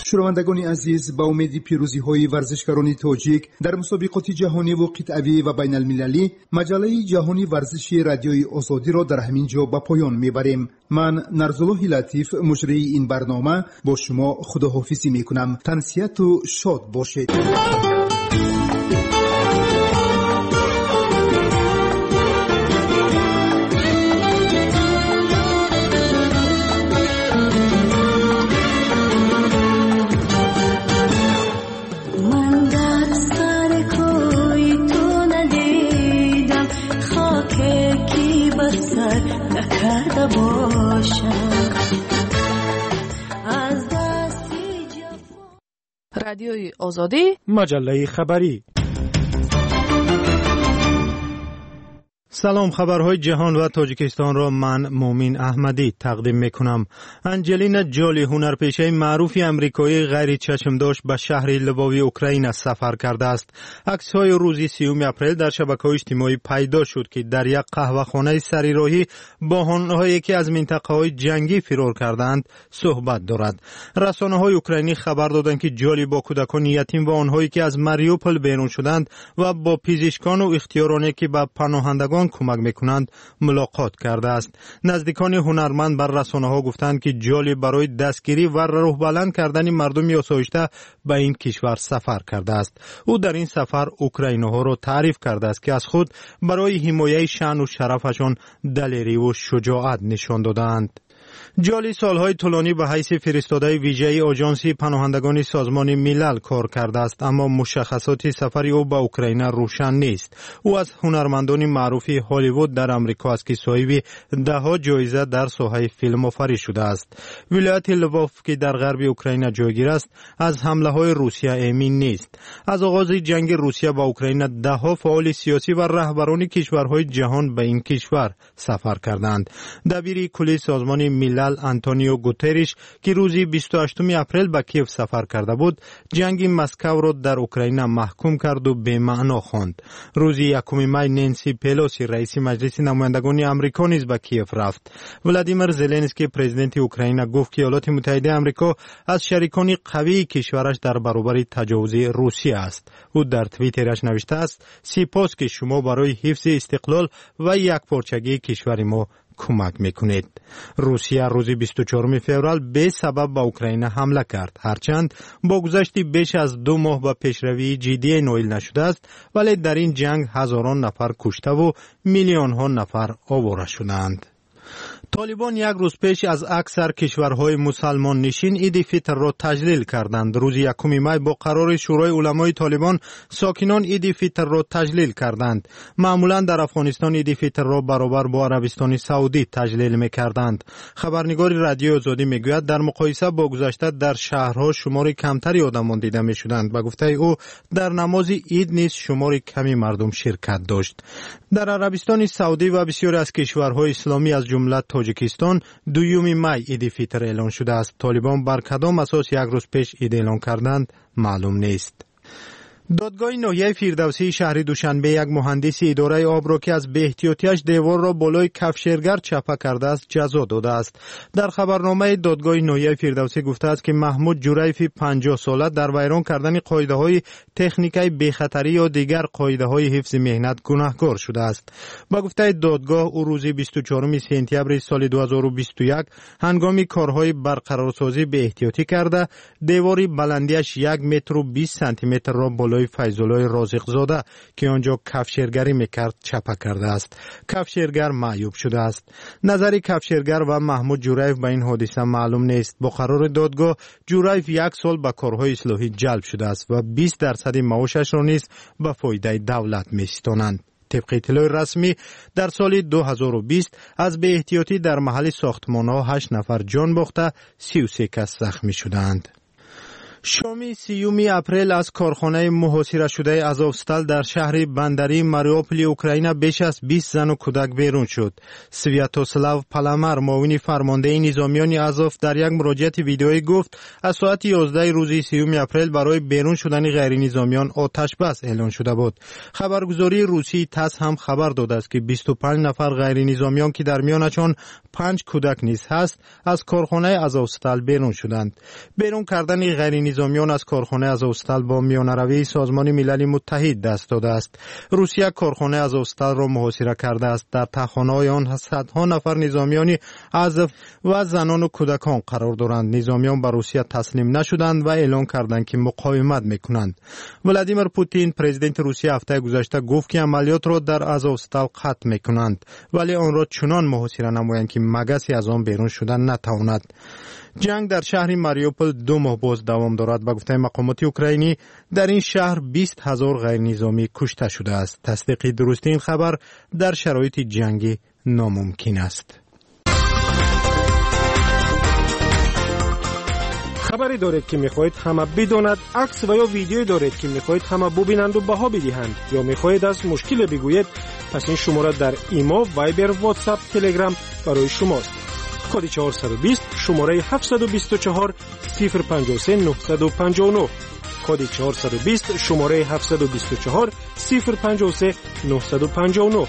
S2: شنوندگان عزیز، با امید پیروزی های ورزشکاران تاجیک در مسابقات جهانی و قطعی و بین المللی، مجله جهانی ورزشی رادیوی آزادی را در همین جا به پایان میبریم. من نرزالله لطیف مجری این برنامه با شما خداحافظی میکنم. تنسیت و شاد باشید.
S16: رادیوی آزادی،
S5: مجله خبری. سلام، خبرهای جهان و تاجیکستان را من مومین احمدی تقدیم میکنم. انجلینا جولی، هنرپیشه معروف امریکایی غیر چشمدوش، به شهر لووی اوکراین سفر کرده است. عکس‌های روز سیوم اپریل در شبکه‌های اجتماعی پیدا شد که در یک قهوه‌خانه سریراهی با آنهایی که از منطقه‌های جنگی فرار کردند صحبت دارد. رسانه‌های اوکراینی خبر دادند که جولی با کودکان یتیم و آنهایی که از ماریوپول بیرون شدند و با پزشکان و اختیارانی که به پناهندگان کمک میکنند ملاقات کرده است. نزدیکان هنرمند بر رسانه‌ها گفتند که جولی برای دستگیری و روح بلند کردن مردم آسایشته به این کشور سفر کرده است. او در این سفر اوکراینی‌ها را تعریف کرده است که از خود برای حمایت شأن و شرفشان دلیری و شجاعت نشان دادند. جولی سالهای طولانی به حیث فرستاده ویژه آژانس پناهندگان سازمان ملل کار کرده است، اما مشخصات سفر او به اوکراین روشن نیست. او از هنرمندان معروف هالیوود در آمریکا است که صاحب دهها جایزه در ساحه فیلم آفرین شده است. ولایت لووف که در غرب اوکراین جایگیر است، از حمله های روسیه امین نیست. از آغاز جنگ روسیه با اوکراین دهها فعال سیاسی و رهبران کشورهای جهان به این کشور سفر کردند. دبیر کلی سازمان ملل آنتونیو گوتریش که روزی بیست و هشتم اپریل به کیف سفر کرده بود، جنگ مسکو را در اوکراین محکوم کرد و به معنا خواند. روزی یکم می نانسی پلوسی رئیس مجلس نمایندگان آمریکا نیز به کیف رفت. ولادیمیر زلنسکی پرزیدنت اوکراین گفت که ایالات متحده آمریکا از شریکان قوی کشورش در برابر تجاوز روسیه است. او در توییترش نوشته است: سپاس که شما برای حفظ استقلال و یکپارچگی کشور ما کمک میکنید. روسیه روز بیست و چهارم فوریه به سبب به اوکراین حمله کرد. هرچند با گذشت بیش از دو ماه به پیشروی جدی نائل نشده است، ولی در این جنگ هزاران نفر کشته و میلیون ها نفر آواره شدند. طالبان یک روز پیش از اکثر کشورهای مسلمان نشین عید فطر را تجلیل کردند. روز یکم می با قرار شورای علمای طالبان ساکنان عید فطر را تجلیل کردند. معمولا در افغانستان عید فطر را برابر با عربستان سعودی تجلیل می‌کردند. خبرنگار رادیو آزادی میگوید در مقایسه با گذشته در شهرها شمار کمتری آدمان دیده می‌شدند. به گفته او در نماز عید نیز شمار کمی مردم شرکت داشت. در عربستان سعودی و بسیاری از کشورهای اسلامی از جمله تاجیکستان دوم می عید فطر اعلان شده است. طالبان بر کدام اساس یک روز پیش عید اعلان کردند معلوم نیست. دادگاه ناحیه فردوسی شهر دوشنبه یک مهندس اداره آب را که از بی‌احتیاطیش دیوار را بالای کفشرگر چپه کرده است جزا داده است. در خبرنامه دادگاه ناحیه فردوسی گفته است که محمود جوریف پنجاه ساله در ویران کردن قاعده‌های تکنیکی بی‌خطری یا دیگر قاعده‌های حفظ مهنت گناهکار شده است. با گفته دادگاه او روز بیست و چهارم سپتامبر سال دو هزار و بیست و یک هنگام کارهای برقرارسازی بی‌احتیاطی کرده دیواری بلندیش یک متر و بیست سانتی متر را بالای فیض‌الله رازق‌زاده که آنجا کفشرگری میکرد چپه کرده است. کفشرگر معیوب شده است. نظر کفشرگر و محمود جوریف به این حادثه معلوم نیست. با قرار دادگاه جوریف یک سال به کارهای اصلاحی جلب شده است و بیست درصد معاشش را نیز به فایده دولت می‌ستانند. طبق اطلاع رسمی در سال دو هزار و بیست از بی‌احتیاطی در محل ساختمان‌ها هشت نفر جان باخته سی و سه کس زخمی شدند.
S7: شام سیوم اپریل از کارخانه محاصره شده آزوفستال در شهر بندری ماریوپول اوکراین بیش از بیست زن و کودک بیرون شد. سویاتوسلاو پالامر معاون فرمانده نظامیان آزوف در یک مراجعه ویدیویی گفت از ساعت یازده روز سیوم اپریل برای بیرون شدن غیر نظامیان آتش بس اعلان شده بود. خبرگزاری روسی تاس هم خبر داده است که بیست و پنج نفر غیر نظامیان که در میانشان پنج کودک نیز هست از کارخانه آزوفستال بیرون شدند. بیرون کردن غیر نظامیان از کارخانه آزوفستال با میانروی سازمان ملل متحد دست داده است. روسیه کارخانه آزوفستال را محاصره کرده است. در تخانه‌های آن صدها نفر نظامیان آزوف و زنان و کودکان قرار دارند. نظامیان به روسیه تسلیم نشدند و اعلان کردند که مقاومت میکنند. ولادیمیر پوتین پرزیدنت روسیه هفته گذشته گفت که عملیات را در آزوفستال قطع میکنند ولی آن را چنان محاصره نمایند که مگسی از آن بیرون شدن نتواند. جنگ در شهر ماریوپول دو ماه باز دوام دارد. به گفته مقامات اوکراینی در این شهر بیست هزار غیر نظامی کشته شده است. تصدیق درست این خبر در شرایط جنگی ناممکن است.
S17: خبری دارید که میخواهید همه بداند، عکس و یا ویدیویی دارید که میخواهید همه ببینند و بها بدهند، یا میخواهید از مشکل بگویید، پس این شماره در ایما، وایبر، واتساپ، تلگرام برای شماست. کد چهارصد و بیست شماره هفتصد و بیست و چهار صفر پنجاه و سه نهصد و پنجاه و نه. کد چهارصد و بیست شماره هفتصد و بیست و چهار صفر پنجاه و سه نهصد و پنجاه و نه.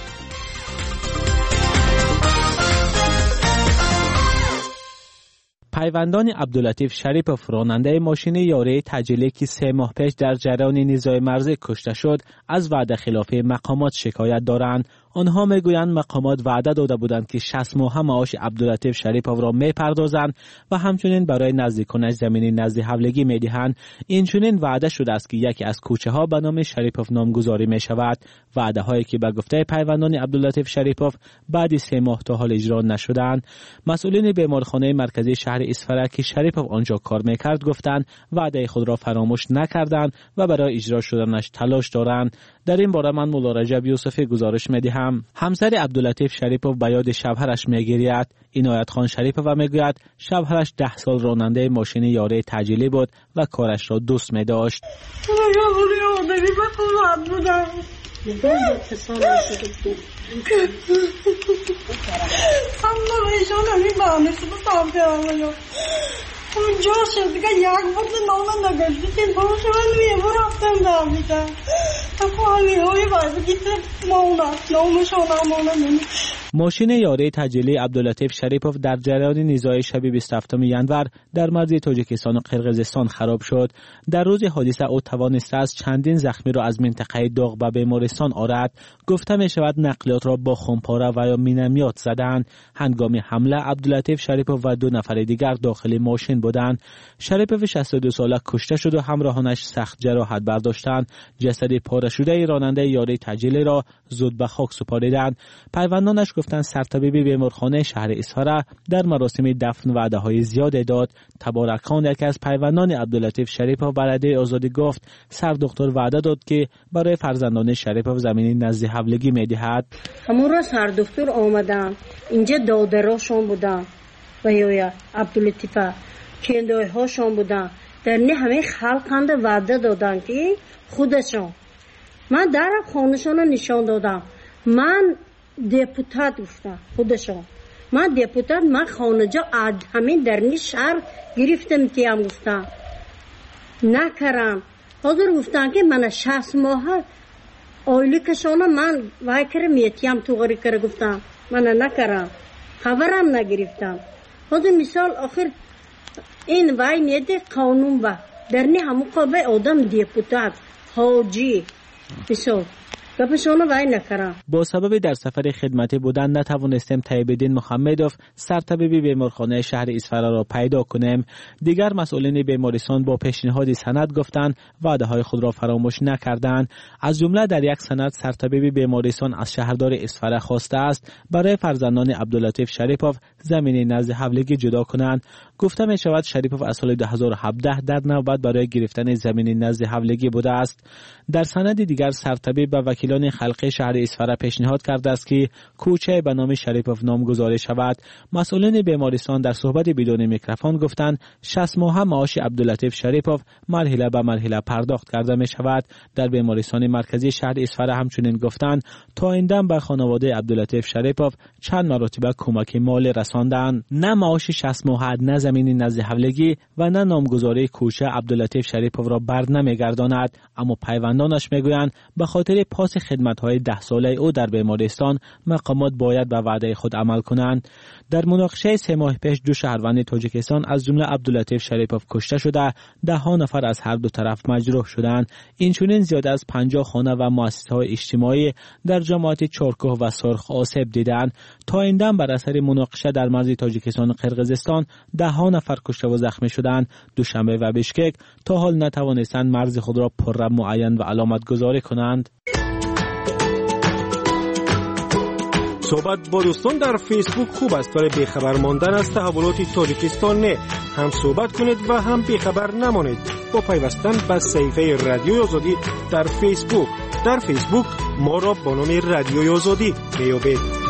S3: پیوندان عبداللطیف شریپوف راننده ماشین یاری تجلی که سه ماه پیش در جریان نزاع مرزی کشته شد از وعده خلاف مقامات شکایت دارند. آنها میگویند مقامات وعده داده بودند که شصت ماه معاش عبداللطیف شریپوف را میپردازند و همچنین برای نزدیکانش زمینی نزد حولگی میدهند. اینچنین وعده شده است که یکی از کوچه ها به نام شریپوف نامگذاری می شود. وعده هایی که به گفته پیوندان عبداللطیف شریپوف بعد سه ماه تا حال اجرا نشدند. مسئولین بیمارخانه مرکزی شهر اصفهان که شریپوف آنجا کار میکرد گفتند وعده خود را فراموش نکردند و برای اجرا شدنش تلاش دارند. در این باره من مولا رجب یوسفی گزارش میدهم. همسر عبداللطیف شریپوف به یاد شوهرش میگریید. عنایت خان شریپوف میگوید شوهرش ده سال راننده ماشین یاری تجلی بود و کارش را دوست می داشت.
S9: اونجا شد دیگه یک بار نام نگشتی که باشه من میمون رفتم در میدم خواهی های باید بگید ماونه نامش آنه مونه.
S3: ماشین یاری تجلی عبداللطیف شریپوف در جریان نزاع شب بیست و هفتم ژانویه در مرز تاجیکستان و قرقیزستان خراب شد. در روز حادثه او توانسته از چندین زخمی را از منطقه داغ به بیمارستان آورد. گفته می شود نقلیات را با خمپاره و یا مینامیات زدند. هنگام حمله عبداللطیف شریپوف و دو نفر دیگر داخل ماشین بودند. شریپوف شصت و دو ساله کشته شد و همراهانش سخت جراحت برداشتند. جسد پاره شده راننده یاری تجلی را زود به خاک سپاریدند. پیوندانش گفتند سرطبیب بیمارخانه شهر اصفهان در مراسم دفن وعده‌های زیاد داد. تبارک خان یکی از پیوندان عبداللطیف شریپوف به رادیو آزادی گفت سر دکتر وعده داد که برای فرزندان شریپوف زمینی نزد حولگی میدهد.
S9: همون را سر دکتر آمدن اینجا دادراشون بودن و یا عبداللطیف کندای هاشون بودن در نه همه خلقند وعده دادن که خودشون من در خانشون نشان دادم من دپوتات گفتم خودشون من دپوتات من خانجا همین در نی شهر گرفتم تیم گفتم نکرم حاضر گفتن که من شصت ماه آیلی کشانه من وای کرم یتیم تو غری کر گفتم من نکرم خبرم نگرفتم حاضر مثال آخر این وای نیده قانون با در نی همون قابه آدم دپوتات حاجی مثال
S3: با سبب در سفر خدمتی بودن نتوانستیم طیب‌الدین محمدوف سرطبیب بیمارخانه شهر اصفهان را پیدا کنیم. دیگر مسئولین بیمارستان با پیشنهاد سند گفتند وعده های خود را فراموش نکردند. از جمله در یک سند سرطبیب بیمارستان از شهردار اصفهان خواسته است برای فرزندان عبداللطیف شریپوف زمینه نزد حولگی جدا کنند. گفته می شود شریپوف از سال دو هزار و هفده در نوبت برای گرفتن زمینه نزد حولگی بوده است. در سند دیگر سرطبیب و وکیلان خلقی شهر اصفهان پیشنهاد کرده است که کوچه به نام شریپوف نامگذاری شود. مسئولین بیمارستان در صحبت بدون میکروفون گفتند شصت ماه معاش عبداللطیف شریپوف مرحله به مرحله پرداخت کرده می شود. در بیمارستان مرکزی شهر اصفهان همچنین گفتند تا این دم به خانواده عبداللطیف شریپوف چند مرتبه کمک مالی رساندند. نه معاش شصت ماه، نه زمینی نزد حولگی و نه نامگذاری کوچه عبداللطیف شریپوف را بر نمیگرداند. اما پیوندانش میگویند به خاطر پاس خدمت‌های ده ساله او در بیمارستان مقامات باید به وعده خود عمل کنند. در مناقشه سه ماه پیش دو شهروند تاجیکستان از جمله عبداللطیف شریپوف کشته شده، ده ها نفر از هر دو طرف مجروح شدند. اینچنین زیاده از پنجاه خانه و مؤسسه‌های اجتماعی در جماعت چارکوه و سرخ آسیب دیدند. تا این دم بر اثر مناقشه در مرز تاجیکستان و قرقیزستان ده ها نفر کشته و زخمی شدند. دوشنبه و بشکک تا حال نتوانستند مرز خود را پررم معین و علامت گذاری کنند.
S17: صحبت با دوستان در فیسبوک خوب است، برای بیخبر ماندن از تحولات تاجیکستان نه. هم صحبت کنید و هم بیخبر نمانید با پیوستن به صفحه رادیوی آزادی در فیسبوک. در فیسبوک ما را با نام رادیوی آزادی بیابید.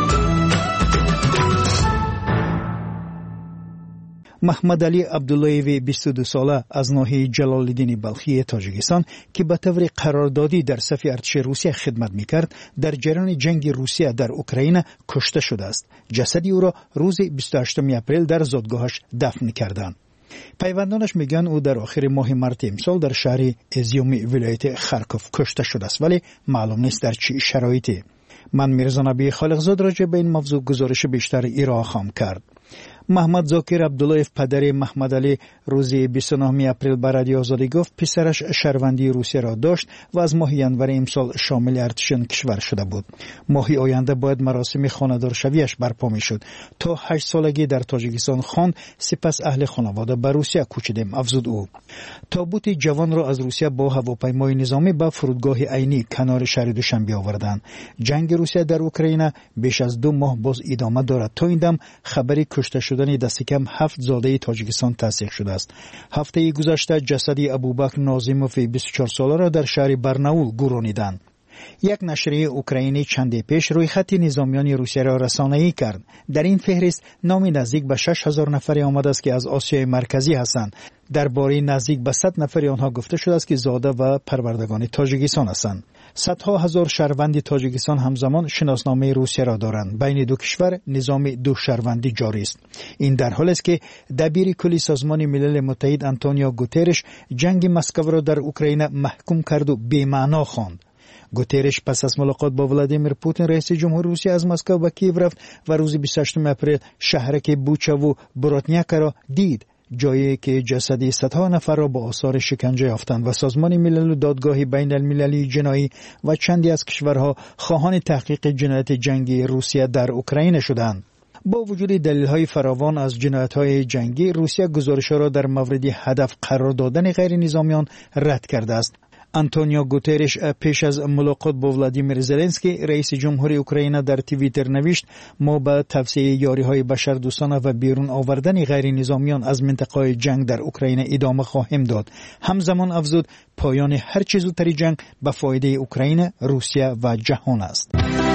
S5: محمد علی عبداللهیوی بیست و دو ساله از ناحیه جلالالدین بلخی تاجیکستان که به طور قراردادی در صف ارتش روسیه خدمت میکرد در جریان جنگ روسیه در اوکراین کشته شده است. جسد او را روز بیست و هشتم اپریل در زادگاهش دفن کردند. پیوندانش میگن او در آخر ماه مارت امسال در شهر ازیومی ولایت خارکوف کشته شده است، ولی معلوم نیست در چه شرایطی. من میرزا نبی خالقزاد راجع به این موضوع گزارش بیشتر ارائه خواهم کرد. محمد زاکر عبداللهیف پدر محمد علی روز بیست و نهم اپریل به رادیو آزادی گفت پسرش شهروندی روسیه را داشت و از ماه ینور امسال شامل ارتش کشور شده بود. ماه آینده باید مراسم خانه‌دارشویش برپا میشد. تا هشت سالگی در تاجیکستان خواند، سپس اهل خانواده به روسیه کوچیدیم، افزود او. تابوت جوان را از روسیه با هواپیمای نظامی به فرودگاه عینی کنار شهر دوشنبه آوردند. جنگ روسیه در اوکراین بیش از دو ماه باز ادامه دارد. تا این دم خبری کشته شدن دست کم هفت زاده تاجیکستان تصدیق شده است. هفته گذشته جسدی ابوبکر نازیموف بیست و چهار ساله را در شهر برناول گرانیدند. یک نشریه اوکراینی چندی پیش روی خط نظامیان روسیه را رسانه‌ای کرد. در این فهرست نام نزدیک به شش هزار نفری آمده است که از آسیای مرکزی هستند. درباره نزدیک به صد نفری آنها گفته شده است که زاده و پروردگان تاجیکستان هستند. صدها هزار شهروند تاجیکستان همزمان شناسنامه روسیه را دارند. بین دو کشور نظام دو شهروندی جاری است. این در حالی است که دبیر کلی سازمان ملل متحد آنتونیو گوترش جنگ مسکو را در اوکراین محکوم کرد و بی‌معنا خواند. گوترش پس از ملاقات با ولادیمیر پوتین رئیس جمهور روسیه از مسکو به کیف رفت و روز بیست و هشتم اپریل شهرک بوچا و براتنیاکا را دید، جایی که جسدی صدها نفر را با آثار شکنجه یافتند و سازمان ملل و دادگاه بین المللی جنایی و چندی از کشورها خواهان تحقیق جنایت جنگی روسیه در اوکراین شدند. با وجود دلیل‌های فراوان از جنایت‌های جنگی، روسیه گزارش‌ها را در مورد هدف قرار دادن غیر نظامیان رد کرده است. آنتونیو گوترش پیش از ملاقات با ولادیمیر زلنسکی رئیس جمهوری اوکراین در توییتر نوشت: ما به توسعه یاری‌های بشردوستانه و بیرون آوردن غیر نظامیان از منطقه جنگ در اوکراین ادامه خواهیم داد. همزمان افزود پایان هر چیز زودتر جنگ به فایده اوکراین، روسیه و جهان است.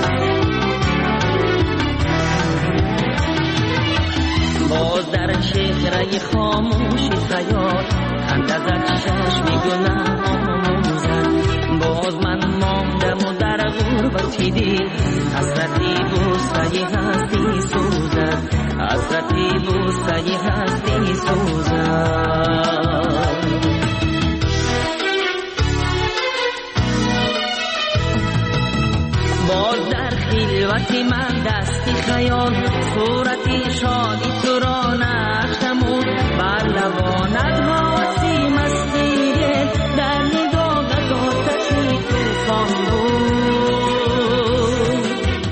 S6: باز در چهره خاموشی خیال خندزد چشم گناه آموزد. باز من ماندم و در غربتی دید حسرتی بوستهی هستی سوزد، حسرتی بوستهی هستی سوزد. باز در خلوتی من دستی خیال صورتی شادی تو را نشتمون بر لبانت حاسی مستیه در نگاهت آتشی توفان بود.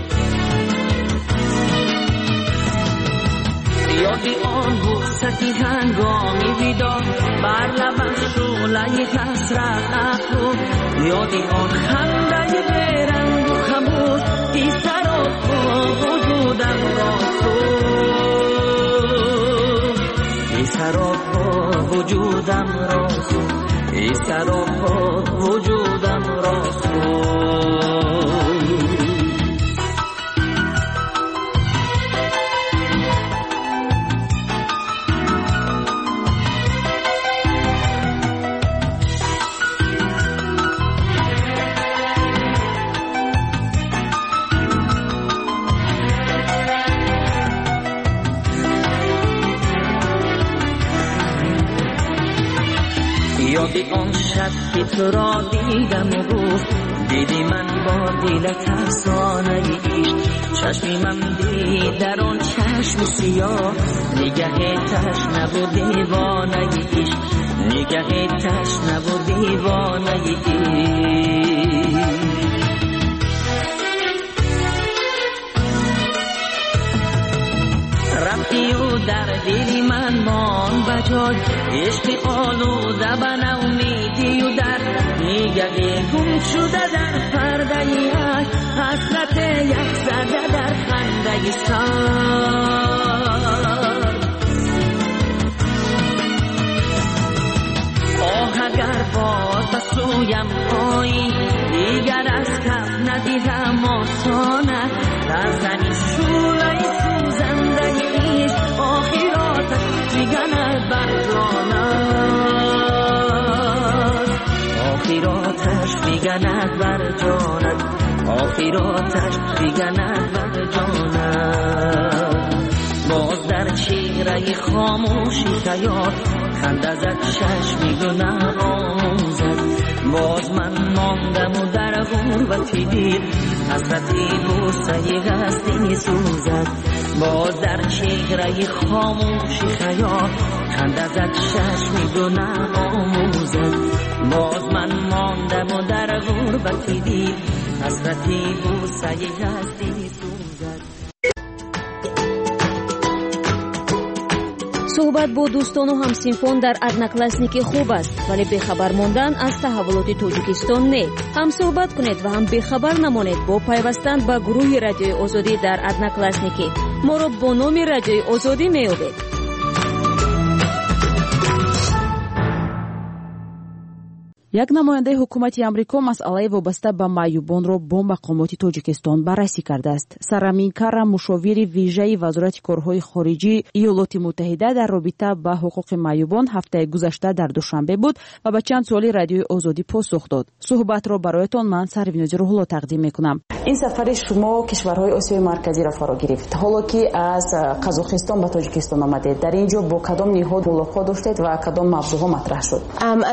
S6: یادی آن بوستی هنگامی ویدا بر لبم شعله حسرت افروخت، یادی آن خنده برنگ و خموش بی سر و وجودم را سوخت. وجودم راست ای سراپا وجودم راست یادی آن شب که تو را دیدم و گفت دیدی من با دل ترسانه ایش چشمی من دید در آن چشم سیاه نگه تشنه و دیوانه ایش نگه تشنه و دیوانه ایش رفتی و در دل من مان بجای عشق آلوده به نومیدی و در نگه گم شده در پرده یک حسرت یک زده در خنده سر آه اگر باز به سویم آیی دیگر از کف ندیدم آسانه در زمین شوره سوزنده ایست آخراتش میگند بر جانت آخراتش میگند بر جانت آخراتش میگند بر جانت باز در چهره خاموشی خیال خنده زد چشمی گناه آموزد باز من ماندم و در غربتی دید حسرتی بوسه هستی سوزد باز در چهره خاموشی خیال خنده زد چشمی گناه آموزد باز من ماندم و در غربتی دید حسرتی بوسه هستی سوزد
S8: صحبت با دوستان و همسینفون در одноклассники خوب است ولی بخبر ماندن از تحولات تاجیکستان نه. هم صحبت کنید و هم بخبر نمانید با پیوستن به گروه رادیوی آزادی در одноклассники. ما را با نام رادیوی آزادی میابید.
S16: یک نماینده حکومت آمریکا مسئله وابسته به معیوبان را با مقامات تاجیکستان بررسی کرده است. سرامین کرم مشاور ویژه وزارت کارهای خارجی ایالات متحده در رابطه با حقوق معیوبان هفته گذشته در دوشنبه بود و به چند سوال رادیوی آزادی پاسخ داد. صحبت را برایتان من سرویناز روح‌الله تقدیم میکنم.
S10: این سفر شما کشورهای آسیای مرکزی را فرا گرفت. حالا که از قزاقستان به تاجیکستان آمدید در اینجا با کدام نهاد ملاقات داشتید و کدام موضوعها مطرح شد؟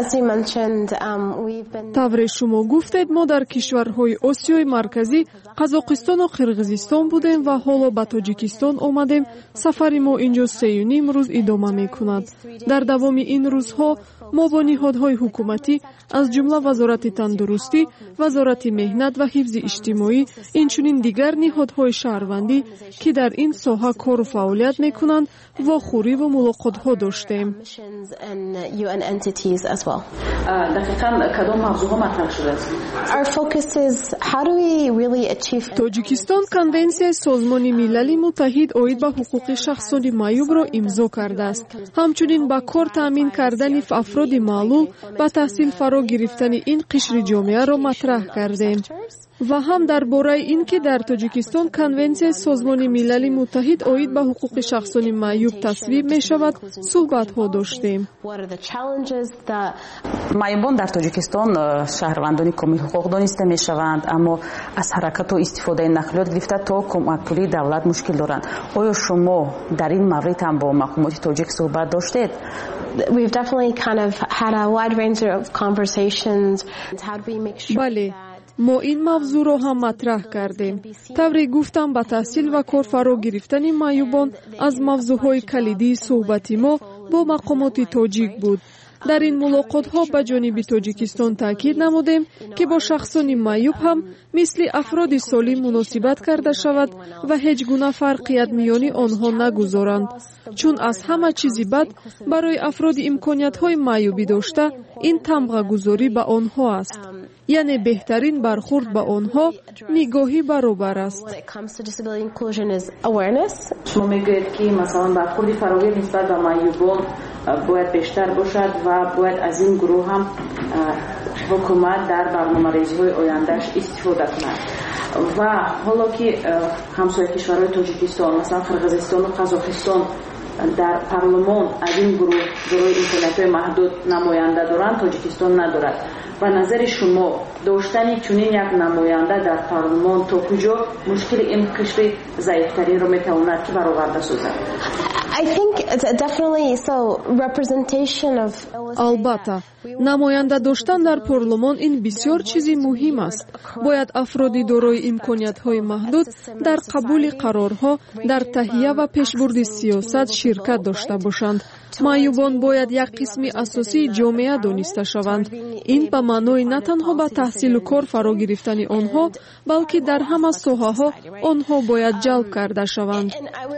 S11: طور شما گفتید ما در کشورهای آسیای مرکزی قزاقستان و قرقیزستان بودیم و حالا به تاجیکستان آمدیم. سفر ما اینجا سه و نیم روز ادامه میکند. در دوام این روزها ما با نهادهای حکومتی از جمله وزارت تندرستی، وزارت مهنت و حفظ اجتماعی، اینچنین دیگر نهادهای شهروندی که در این ساحه کار و فعالیت میکنند واخوری و ملاقات‌ها داشتیم.
S10: دقیقاً کدام موضوعها مطرح شده است؟
S11: تاجیکستان کنونسیای سازمان ملل متحد عاید به حقوق شخصان معیوب را امضا کرده است. همچنین با کار تامین کردن افراد معلول و تحصیل فرا گرفتن این قشر جامعه را مطرح کردیم و هم درباره اینکه در تاجیکستان کنونسیای سازمان ملل متحد عاید به حقوق شخصان معیوب تصویب می شود صحبت ها داشتیم.
S10: معیوبان در تاجیکستان شهروندان کامل حقوق دانسته می شوند، اما از حرکت و استفاده نقلیات گرفته تا کمک پولی دولت مشکل دارند. آیا شما در این مورد هم با مقامات تاجیک صحبت داشتید؟
S24: We've definitely kind of had a wide range of conversations. How do we make sure
S11: بله. ما این موضوع را هم مطرح کردیم. طوری گفتم با تحصیل و کار فرا گرفتن معیوبان از موضوعهای کلیدی صحبتی ما با مقامات تاجیک بود. در این ملاقات ها به جانب تاجیکستان تاکید نمودیم که با شخصان معیوب هم مثل افراد سالم مناسبت کرده شود و هیچ گونه فرقیت میان آنها نگذارند، چون از همه چیزی بد برای افراد امکانیت های معیوبی داشته این تمغه گذاری به آنها است. یعنی بهترین برخورد با آنها نگاهی برابر است.
S10: شما میگویید که مثلا برخورد فراگیر نسبت به معیوبان باید بیشتر باشد و باید از این گروه هم حکومت در برنامه‌ریزی‌های آیندهش استفاده کند. و حالا که همسایه کشورهای تاجیکستان مثلا قرقیزستان و قزاقستان در پارلمان از این گروه گروه امکانیت‌های محدود نماینده دارند، تاجیکستان ندارد. و نظر شما داشتن چنین یک نماینده در پارلمان تا کجا مشکل این قشر ضعیفتری را میتواند که برآورده سازد؟
S24: I think definitely so representation of
S11: البته نماینده داشتن در پارلمان این بسیار چیزی مهم است. باید افرادی دارای امکانیت‌های محدود در قبول قرارها، در تهیه و پیشبرد سیاست شرکت داشته باشند. معیوبان باید یک قسم اساسی جامعه دانسته شوند. این به معنای نه تنها به تحصیل و کار فرا گرفتن آنها، بلکه در همه ساحه‌ها آنها باید جلب کرده شوند.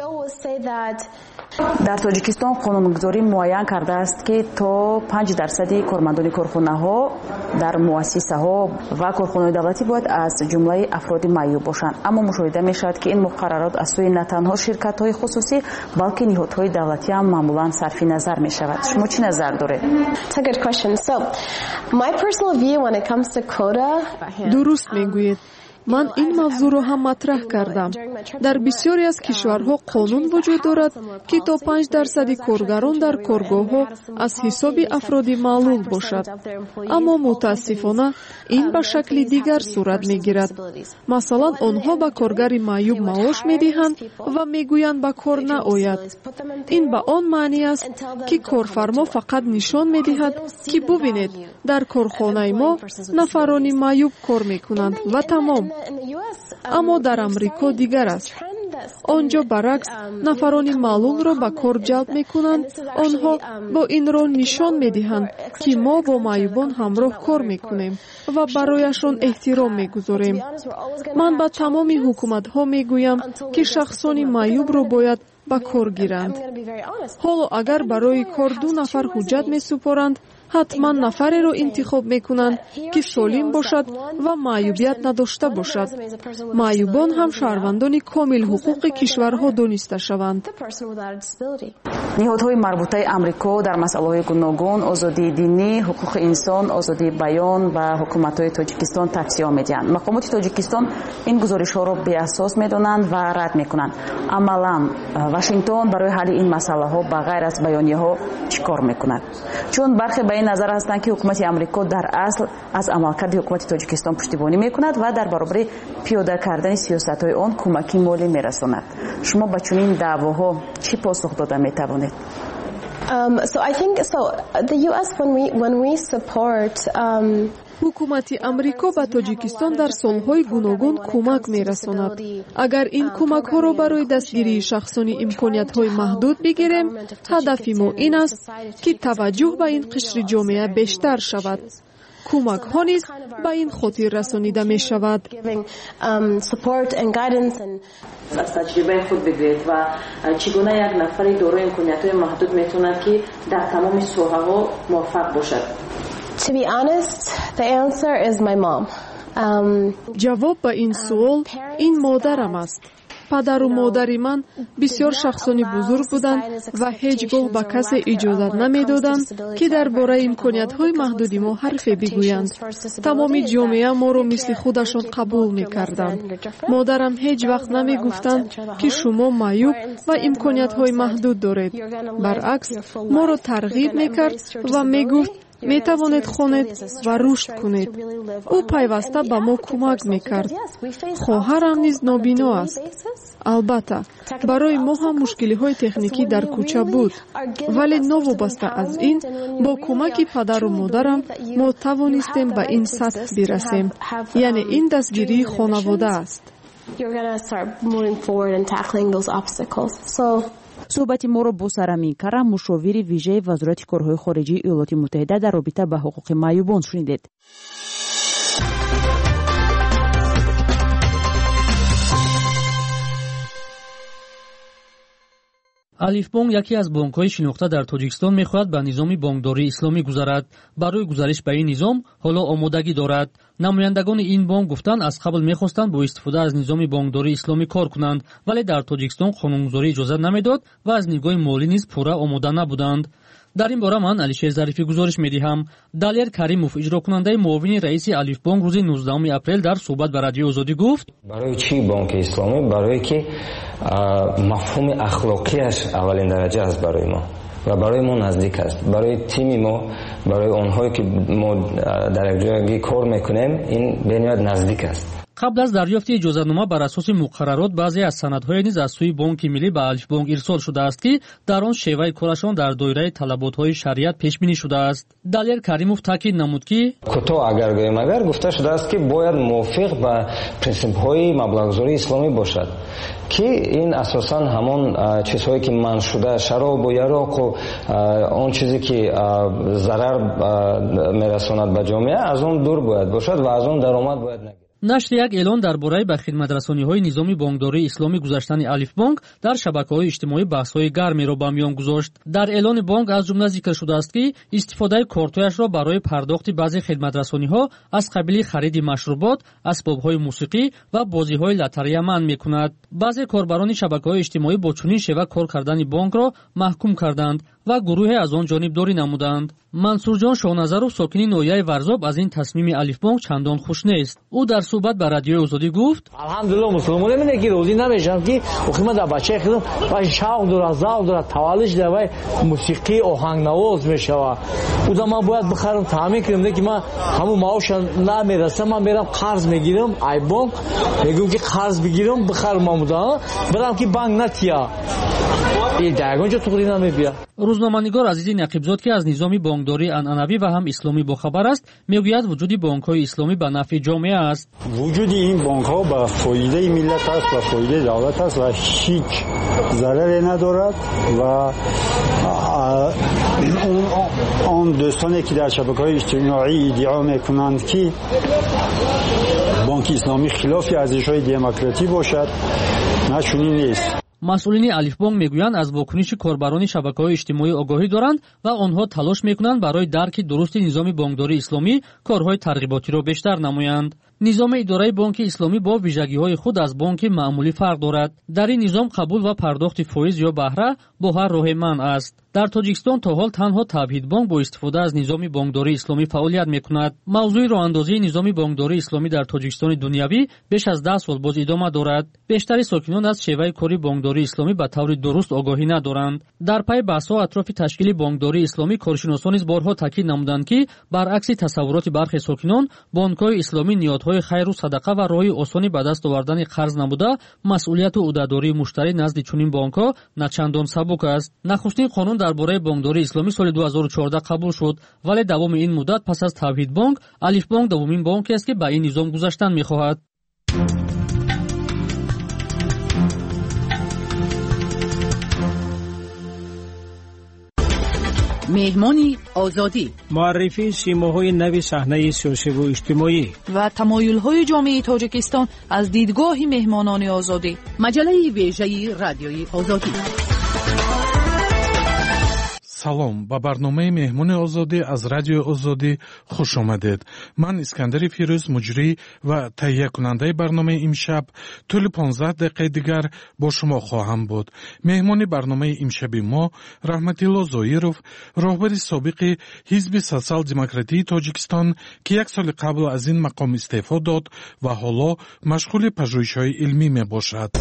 S10: در تاجیکستان قانونگذاری معین کرده است که تا پنج درصدی کارمندان کارخانه‌ها در مؤسسه‌ها و کارخانه‌های دولتی باید از جمله افراد معیوب باشند. اما مشاهده می‌شود که این مقررات از سوی نه تنها شرکت‌های خصوصی بلکه نهادهای دولتی هم معمولاً صرف نظر می‌شود. شما چه نظر دارید؟
S24: It's a good question. So my personal view when it comes to quota
S11: درست میگویید. من این موضوع را هم مطرح کردم. در بسیاری از کشورها قانون وجود دارد که تا پنج درصد کارگران در کارگاه‌ها از حساب افراد معلول باشد. اما متاسفانه این به شکل دیگر صورت می‌گیرد. مثلا آنها به کارگر معیوب معاش می‌دهند و می‌گویند به کار نآید. این به آن معنی است که کارفرما فقط نشان می‌دهد که ببینید در کارخانه ما نفرانی معیوب کار می‌کنند و تمام. اما در امریکا دیگر است. آنجا برعکس نفران معلول را به کار جلب می‌کنند. آنها با این را نشان می‌دهند که ما با معیوبان همراه کار می‌کنیم و برایشان احترام می‌گذاریم. من به تمام حکومت‌ها می‌گویم که شخصان معیوب را باید به کار گیرند. حالا اگر برای کار دو نفر حجت می‌سپارند، حتما نفری را انتخاب میکنند که سالم باشد و معیوبیت نداشته باشد. معیوبان هم شهروندان کامل حقوق کشورها دانسته شوند.
S10: نهادهای مربوطه امریکا در مسائل گوناگون، آزادی دینی، حقوق انسان، آزادی بیان و حکومت‌های تاجیکستان تجزیه می‌دهند. مقامات تاجیکستان این گزارش‌ها را بی اساس می‌دانند و رد می‌کنند. عملاً واشنگتن برای حل این مسائل‌ها به غیر از بیانیه‌ها چیکار می‌کند؟ چون برخی به این نظر هستند که حکومت امریکا در اصل از عملکرد حکومت تاجیکستان پشتیبانی می‌کند و در برابر پیاده کردن سیاست‌های آن کمکی مالی می‌رساند. شما با چنین دعواها چی پاسخ داده می‌توانید؟
S24: Um, so I think so the U S when we when we support um,
S11: حکومت امریکا به تاجیکستان در سالهای گوناگون کمک می‌رساند. اگر این کمک‌ها را برای دستگیری شخصان امکانیت‌های محدود بگیریم، هدف ما این است که توجه به این قشر جامعه بیشتر شود. کمک ها نیز به این خاطر رسانیده می شود.
S10: از تجربه خود بگوید و چگونه یک نفری دارای امکانیت‌های محدود میتواند که در تمام ساحه‌ها موفق باشد؟
S24: To be honest, the answer is my mom. Um,
S11: جواب به این سوال این مادرم است. پدر و مادر من بسیار شخصانی بزرگ بودند و هیچگاه به کسی اجازه نمیدادند که درباره امکانیت‌های محدود ما حرفی بگویند. تمام جامعه ما را مثل خودشان قبول می‌کردند. مادرم هیچ وقت نمی‌گفتند که شما معیوب و امکانیت‌های محدود دارید. برعکس ما را ترغیب می‌کرد و می‌گفت می توانید خوانید و رشد کنید. او پیوسته به ما کمک میکرد. خواهرم نیز نابینا است. البته برای ما هم مشکلی های تکنیکی در کوچه بود، ولی نوابسته از این با کمک پدر و مادرم ما توانستیم به این سطح برسیم. یعنی این دستگیری خانواده است.
S16: صحبت ما رو با سرامین کرم، مشاور ویژه وزارت کارهای خارجه ایالات متحده در رابطه با حقوق معیوبان شنیدید.
S12: الفبانک یکی از بانک‌های شناخته در تاجیکستان می‌خواهد به نظام بانکداری اسلامی گذرد. برای گذارش به این نظام حالا آمادگی دارد. نمایندگان این بانک گفتند از قبل می‌خواستند با استفاده از نظام بانکداری اسلامی کار کنند، ولی در تاجیکستان قانونگذاری اجازه نمیداد و از نگاه مالی نیز پورا آماده نبودند. дар ин бора ман алишер зарифӣ гузориш медиҳам. Далер Каримов, иҷрокунандаи муовини раиси Алифбонк, рӯзи нуздаҳуми апрел дар суҳбат ба Радиои Озодӣ гуфт:
S13: барои чӣ бонки исломӣ? Барое ки мафҳуми ахлоқияш аввалин дараҷа аст барои мо ва барои мо наздик аст. Барои тими мо, барои онҳое ки мо дар якҷоягӣ кор мекунем, ин бениҳоят наздик аст.
S12: қабл аз дарёфти иҷозатнома бар асоси муқаррарот, баъзе аз санадҳое низ аз сӯи Бонки Миллӣ ба Алифбонк ирсол шудааст ки дар он шеваи корашон дар доираи талаботҳои шариат пешбинӣ шудааст. Далер Каримов таъкид намуд ки
S13: кӯтоҳ агар гӯем агар гуфта шудааст ки бояд мувофиқ ба принсипҳои маблағгузории исломӣ бошад, ки ин асосан ҳамон чизҳое ки манъ шуда, шаробу яроқу он чизе ки зарар мерасонад ба ҷомеа, аз он дур бояд бошад ва аз он даромад бояд нагирад.
S12: нашри як эълон дар бораи ба хидматрасониҳои низоми бонкдории исломӣ гузаштани Алифбонк дар шабакаҳои иҷтимоӣ баҳсҳои гармеро ба миён гузошт. Дар эълони бонк аз ҷумла зикр шудааст ки истифодаи кортҳояшро барои пардохти баъзе хидматрасониҳо аз қабили хариди машрубот, асбобҳои мусиқӣ ва бозиҳои лотарея манъ мекунад. баъзе корбарони шабакаҳои иҷтимоӣ бо чунин шева кор кардани бонкро маҳкум карданд ва гурӯҳе аз он ҷонибдорӣ намуданд. Мансурҷон Шоҳназаров, сокини ноҳияи Варзоб, аз ин тасмими Алифбонк чандон хуш нест. ӯ дар суҳбат ба Радиои Озодӣ гуфт:
S14: алҳамдулиллаҳ мусулмон мене ки розӣ намешавам ки охир да бачаи худам ва шавқ дорад, завқ дорад, таваллуд шуда ва мусиқӣ оҳангнавоз мешава. ӯ ман бояд бихарам, таъмин кунам, ки ман ҳамун маоша намераса, ман мерам қарз мегирам, ай бонк мегӯм ки қарз бигирам, бихарам мамудам, барам ки банк натия. ин да ягон ҷо туғри намебия.
S12: рӯзноманигор Азизи Нақибзод, ки аз низоми бонкдории анъанавӣ ва ҳам исломӣ бохабар аст, мегӯяд вуҷуди бонкҳои исломӣ ба нафъи ҷомеа аст.
S15: вуҷуди ин бонкҳо ба фоидаи миллат аст, ба фоидаи давлат аст ва ҳеҷ зараре надорад ва он дӯстоне ки дар шабакаҳои иҷтимоӣ иддио мекунанд ки бонки исломӣ хилофи арзишҳои демократӣ бошад, на чунин нест.
S12: масъулини Алифбонк мегӯянд аз вокуниши корбарони шабакаҳои иҷтимоӣ огоҳӣ доранд ва онҳо талош мекунанд барои дарки дурусти низоми бонкдории исломӣ корҳои тарғиботиро бештар намоянд. низоми идораи бонки исломӣ бо вижагиҳои худ аз бонки маъмулӣ фарқ дорад. дар ин низом қабул ва пардохти фоиз ё баҳра бо ҳар роҳе манъ аст. дар Тоҷикистон то ҳол танҳо Тавҳидбонк бо истифода аз низоми бонкдории исломӣ фаъолият мекунад. мавзӯи роҳандозии низоми бонкдории исломӣ дар Тоҷикистони дунявӣ беш аз даҳ сол боз идома дорад. бештари сокинон аз шеваи кори бонкдории исломӣ ба таври дуруст огоҳӣ надоранд. дар пай баҳсҳо атрофи ташкили бонкдории исломӣ, коршиносон низ борҳо таъкид намуданд ки баръакси тасаввуроти бархе сокинон, бонкҳои исломӣ ниёдҳои хайру садақа ва роҳи осони ба даст овардани қарз набуда, масъулияту ӯҳдадории муштарӣ назди чунин бонкҳо начандон сабук аст. нахустин қонун дар бораи бонкдории исломӣ соли ду ҳазору чордаҳ қабул шуд, вале давоми ин муддат пас аз Тавҳидбонк, Алифбонк дуввумин бонке аст ки ба ин низом гузаштан мехоҳад.
S19: меҳмони озодӣ,
S25: муаррифии симоҳои нави саҳнаи сиёсиву иҷтимоӣ
S19: ва тамоюлҳои ҷомеаи Тоҷикистон аз дидгоҳи меҳмонони озодӣ. маҷалаи вежаи Радиои Озодӣ.
S18: салом, ба барномаи меҳмони озодӣ аз Радиои Озодӣ хуш омадед. ман Искандари Фирӯз, муҷрӣ ва таҳиякунандаи барномаи имшаб, тӯли понздаҳ дақиқаи дигар бо шумо хоҳам буд. меҳмони барномаи имшаби мо Раҳматилло Зоиров, роҳбари собиқи Ҳизби социал-демократии Тоҷикистон, ки як соли қабл аз ин мақом истеъфо дод ва ҳоло машғули пажӯҳишҳои илмӣ мебошад.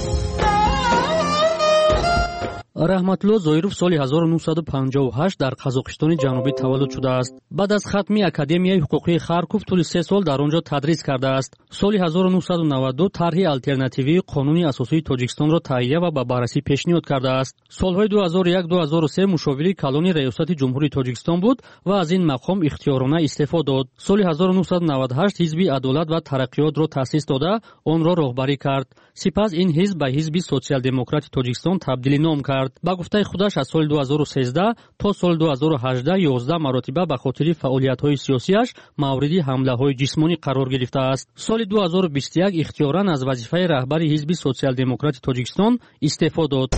S12: раҳматулло Зоиров соли ҳазору нуҳсаду панҷоҳу ҳашт дар Қазоқистони ҷанубӣ таваллуд шудааст. баъд аз хатми Академияи ҳуқуқии Харков тӯли се сол дар он ҷо тадрис кардааст. соли ҳазору нуҳсаду наваду ду тарҳи алтернативии Қонуни асосии Тоҷикистонро таҳия ва ба баррасӣ пешниҳод кардааст. солҳои ду ҳазору як - ду ҳазору се мушовири калони раёсати ҷумҳурии Тоҷикистон буд ва аз ин мақом ихтиёрона истеъфо дод. соли ҳазору нуҳсаду наваду ҳашт Ҳизби адолат ва тараққиётро таъсис дода, онро роҳбарӣ кард. сипас ин ҳизб ба Ҳизби социал-демократи Тоҷикистон табдилӣ ном кард. ба гуфтаи худаш аз соли ду ҳазору сездах то соли ду ҳазору ҳаждаҳ ёздаҳ маротиба ба хотири фаъолиятҳои сиёсиаш мавриди ҳамлаҳои ҷисмонӣ қарор гирифтааст. соли ду ҳазору бисту як ихтиёран аз вазифаи раҳбари Ҳизби социал-демократи Тоҷикистон истеъфо дод.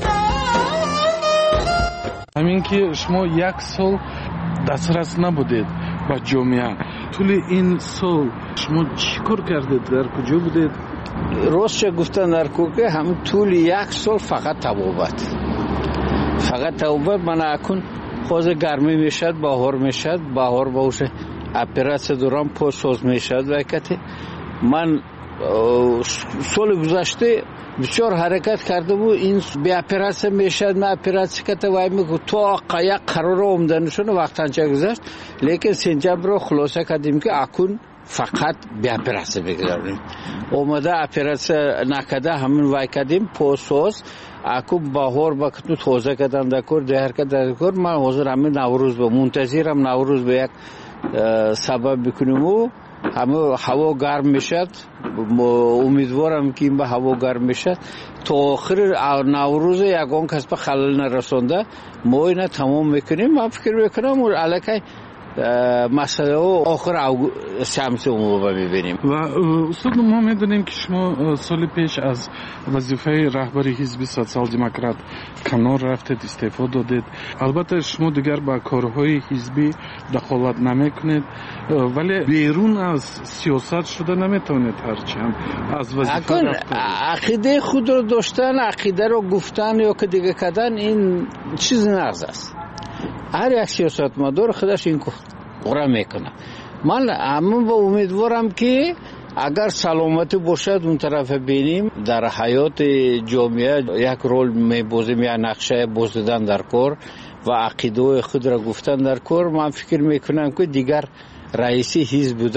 S18: ҳамин ки шумо як сол дастрас набудед ба ҷомеа, тӯли ин сол шумо чӣ кор кардед, дар куҷо будед?
S26: ростча гуфтан дар кӯка ҳамин тӯли як сол фақат табобат фақат табобат. мана акун خوز گرمی میشد بهار میشد بهار باشه اپراسیون دوران پوسوز میشد وقتی من سال گذشته بسیار حرکت کرده بود این به اپراسیون میشد من اپراسیون کته وای میگو تو قایق قرار اومدنشون وقتا چه گذشت لیکن سپتامبر رو خلاصه کردیم که اکون فقط به اپراسیون بگذاریم اومده اپراسیون نکده همین وای کردیم پوسوز اکو بهار وقت توزه کردن دکور دهر کردن دکور من حاضر همین نوروز به منتظرم نوروز به یک سبب بکنیم و همه هوا گرم میشد امیدوارم که این به هوا گرم میشد تا آخر نوروز یگان کس به خلل نرسونده ما اینا تمام میکنیم من فکر میکنم و علاقه مسئله و آخر شمس عموما ببینیم.
S18: و استاد ما میدونیم که شما سال پیش از وظیفه رهبری حزب سوسیال دموکرات کنار رفتید استعفا دادید. البته شما دیگر با کارهای حزبی دخالت نمیکنید ولی بیرون از سیاست شده نمیتونید هرچند از وظیفه رفتید.
S26: عقیده خود رو داشتن عقیده رو گفتن یا که دیگه کردن این چیز نغز است. هر یک سیاست مدار خودش این قرار میکنه. من همون با امیدوارم که اگر سلامتی باشد اون طرف بینیم در حیات جامعه یک رول میبازیم یا نقشه بازدیدن در کار و عقیده خود را گفتن در کار من فکر میکنم که دیگر رئیسی حزب بوده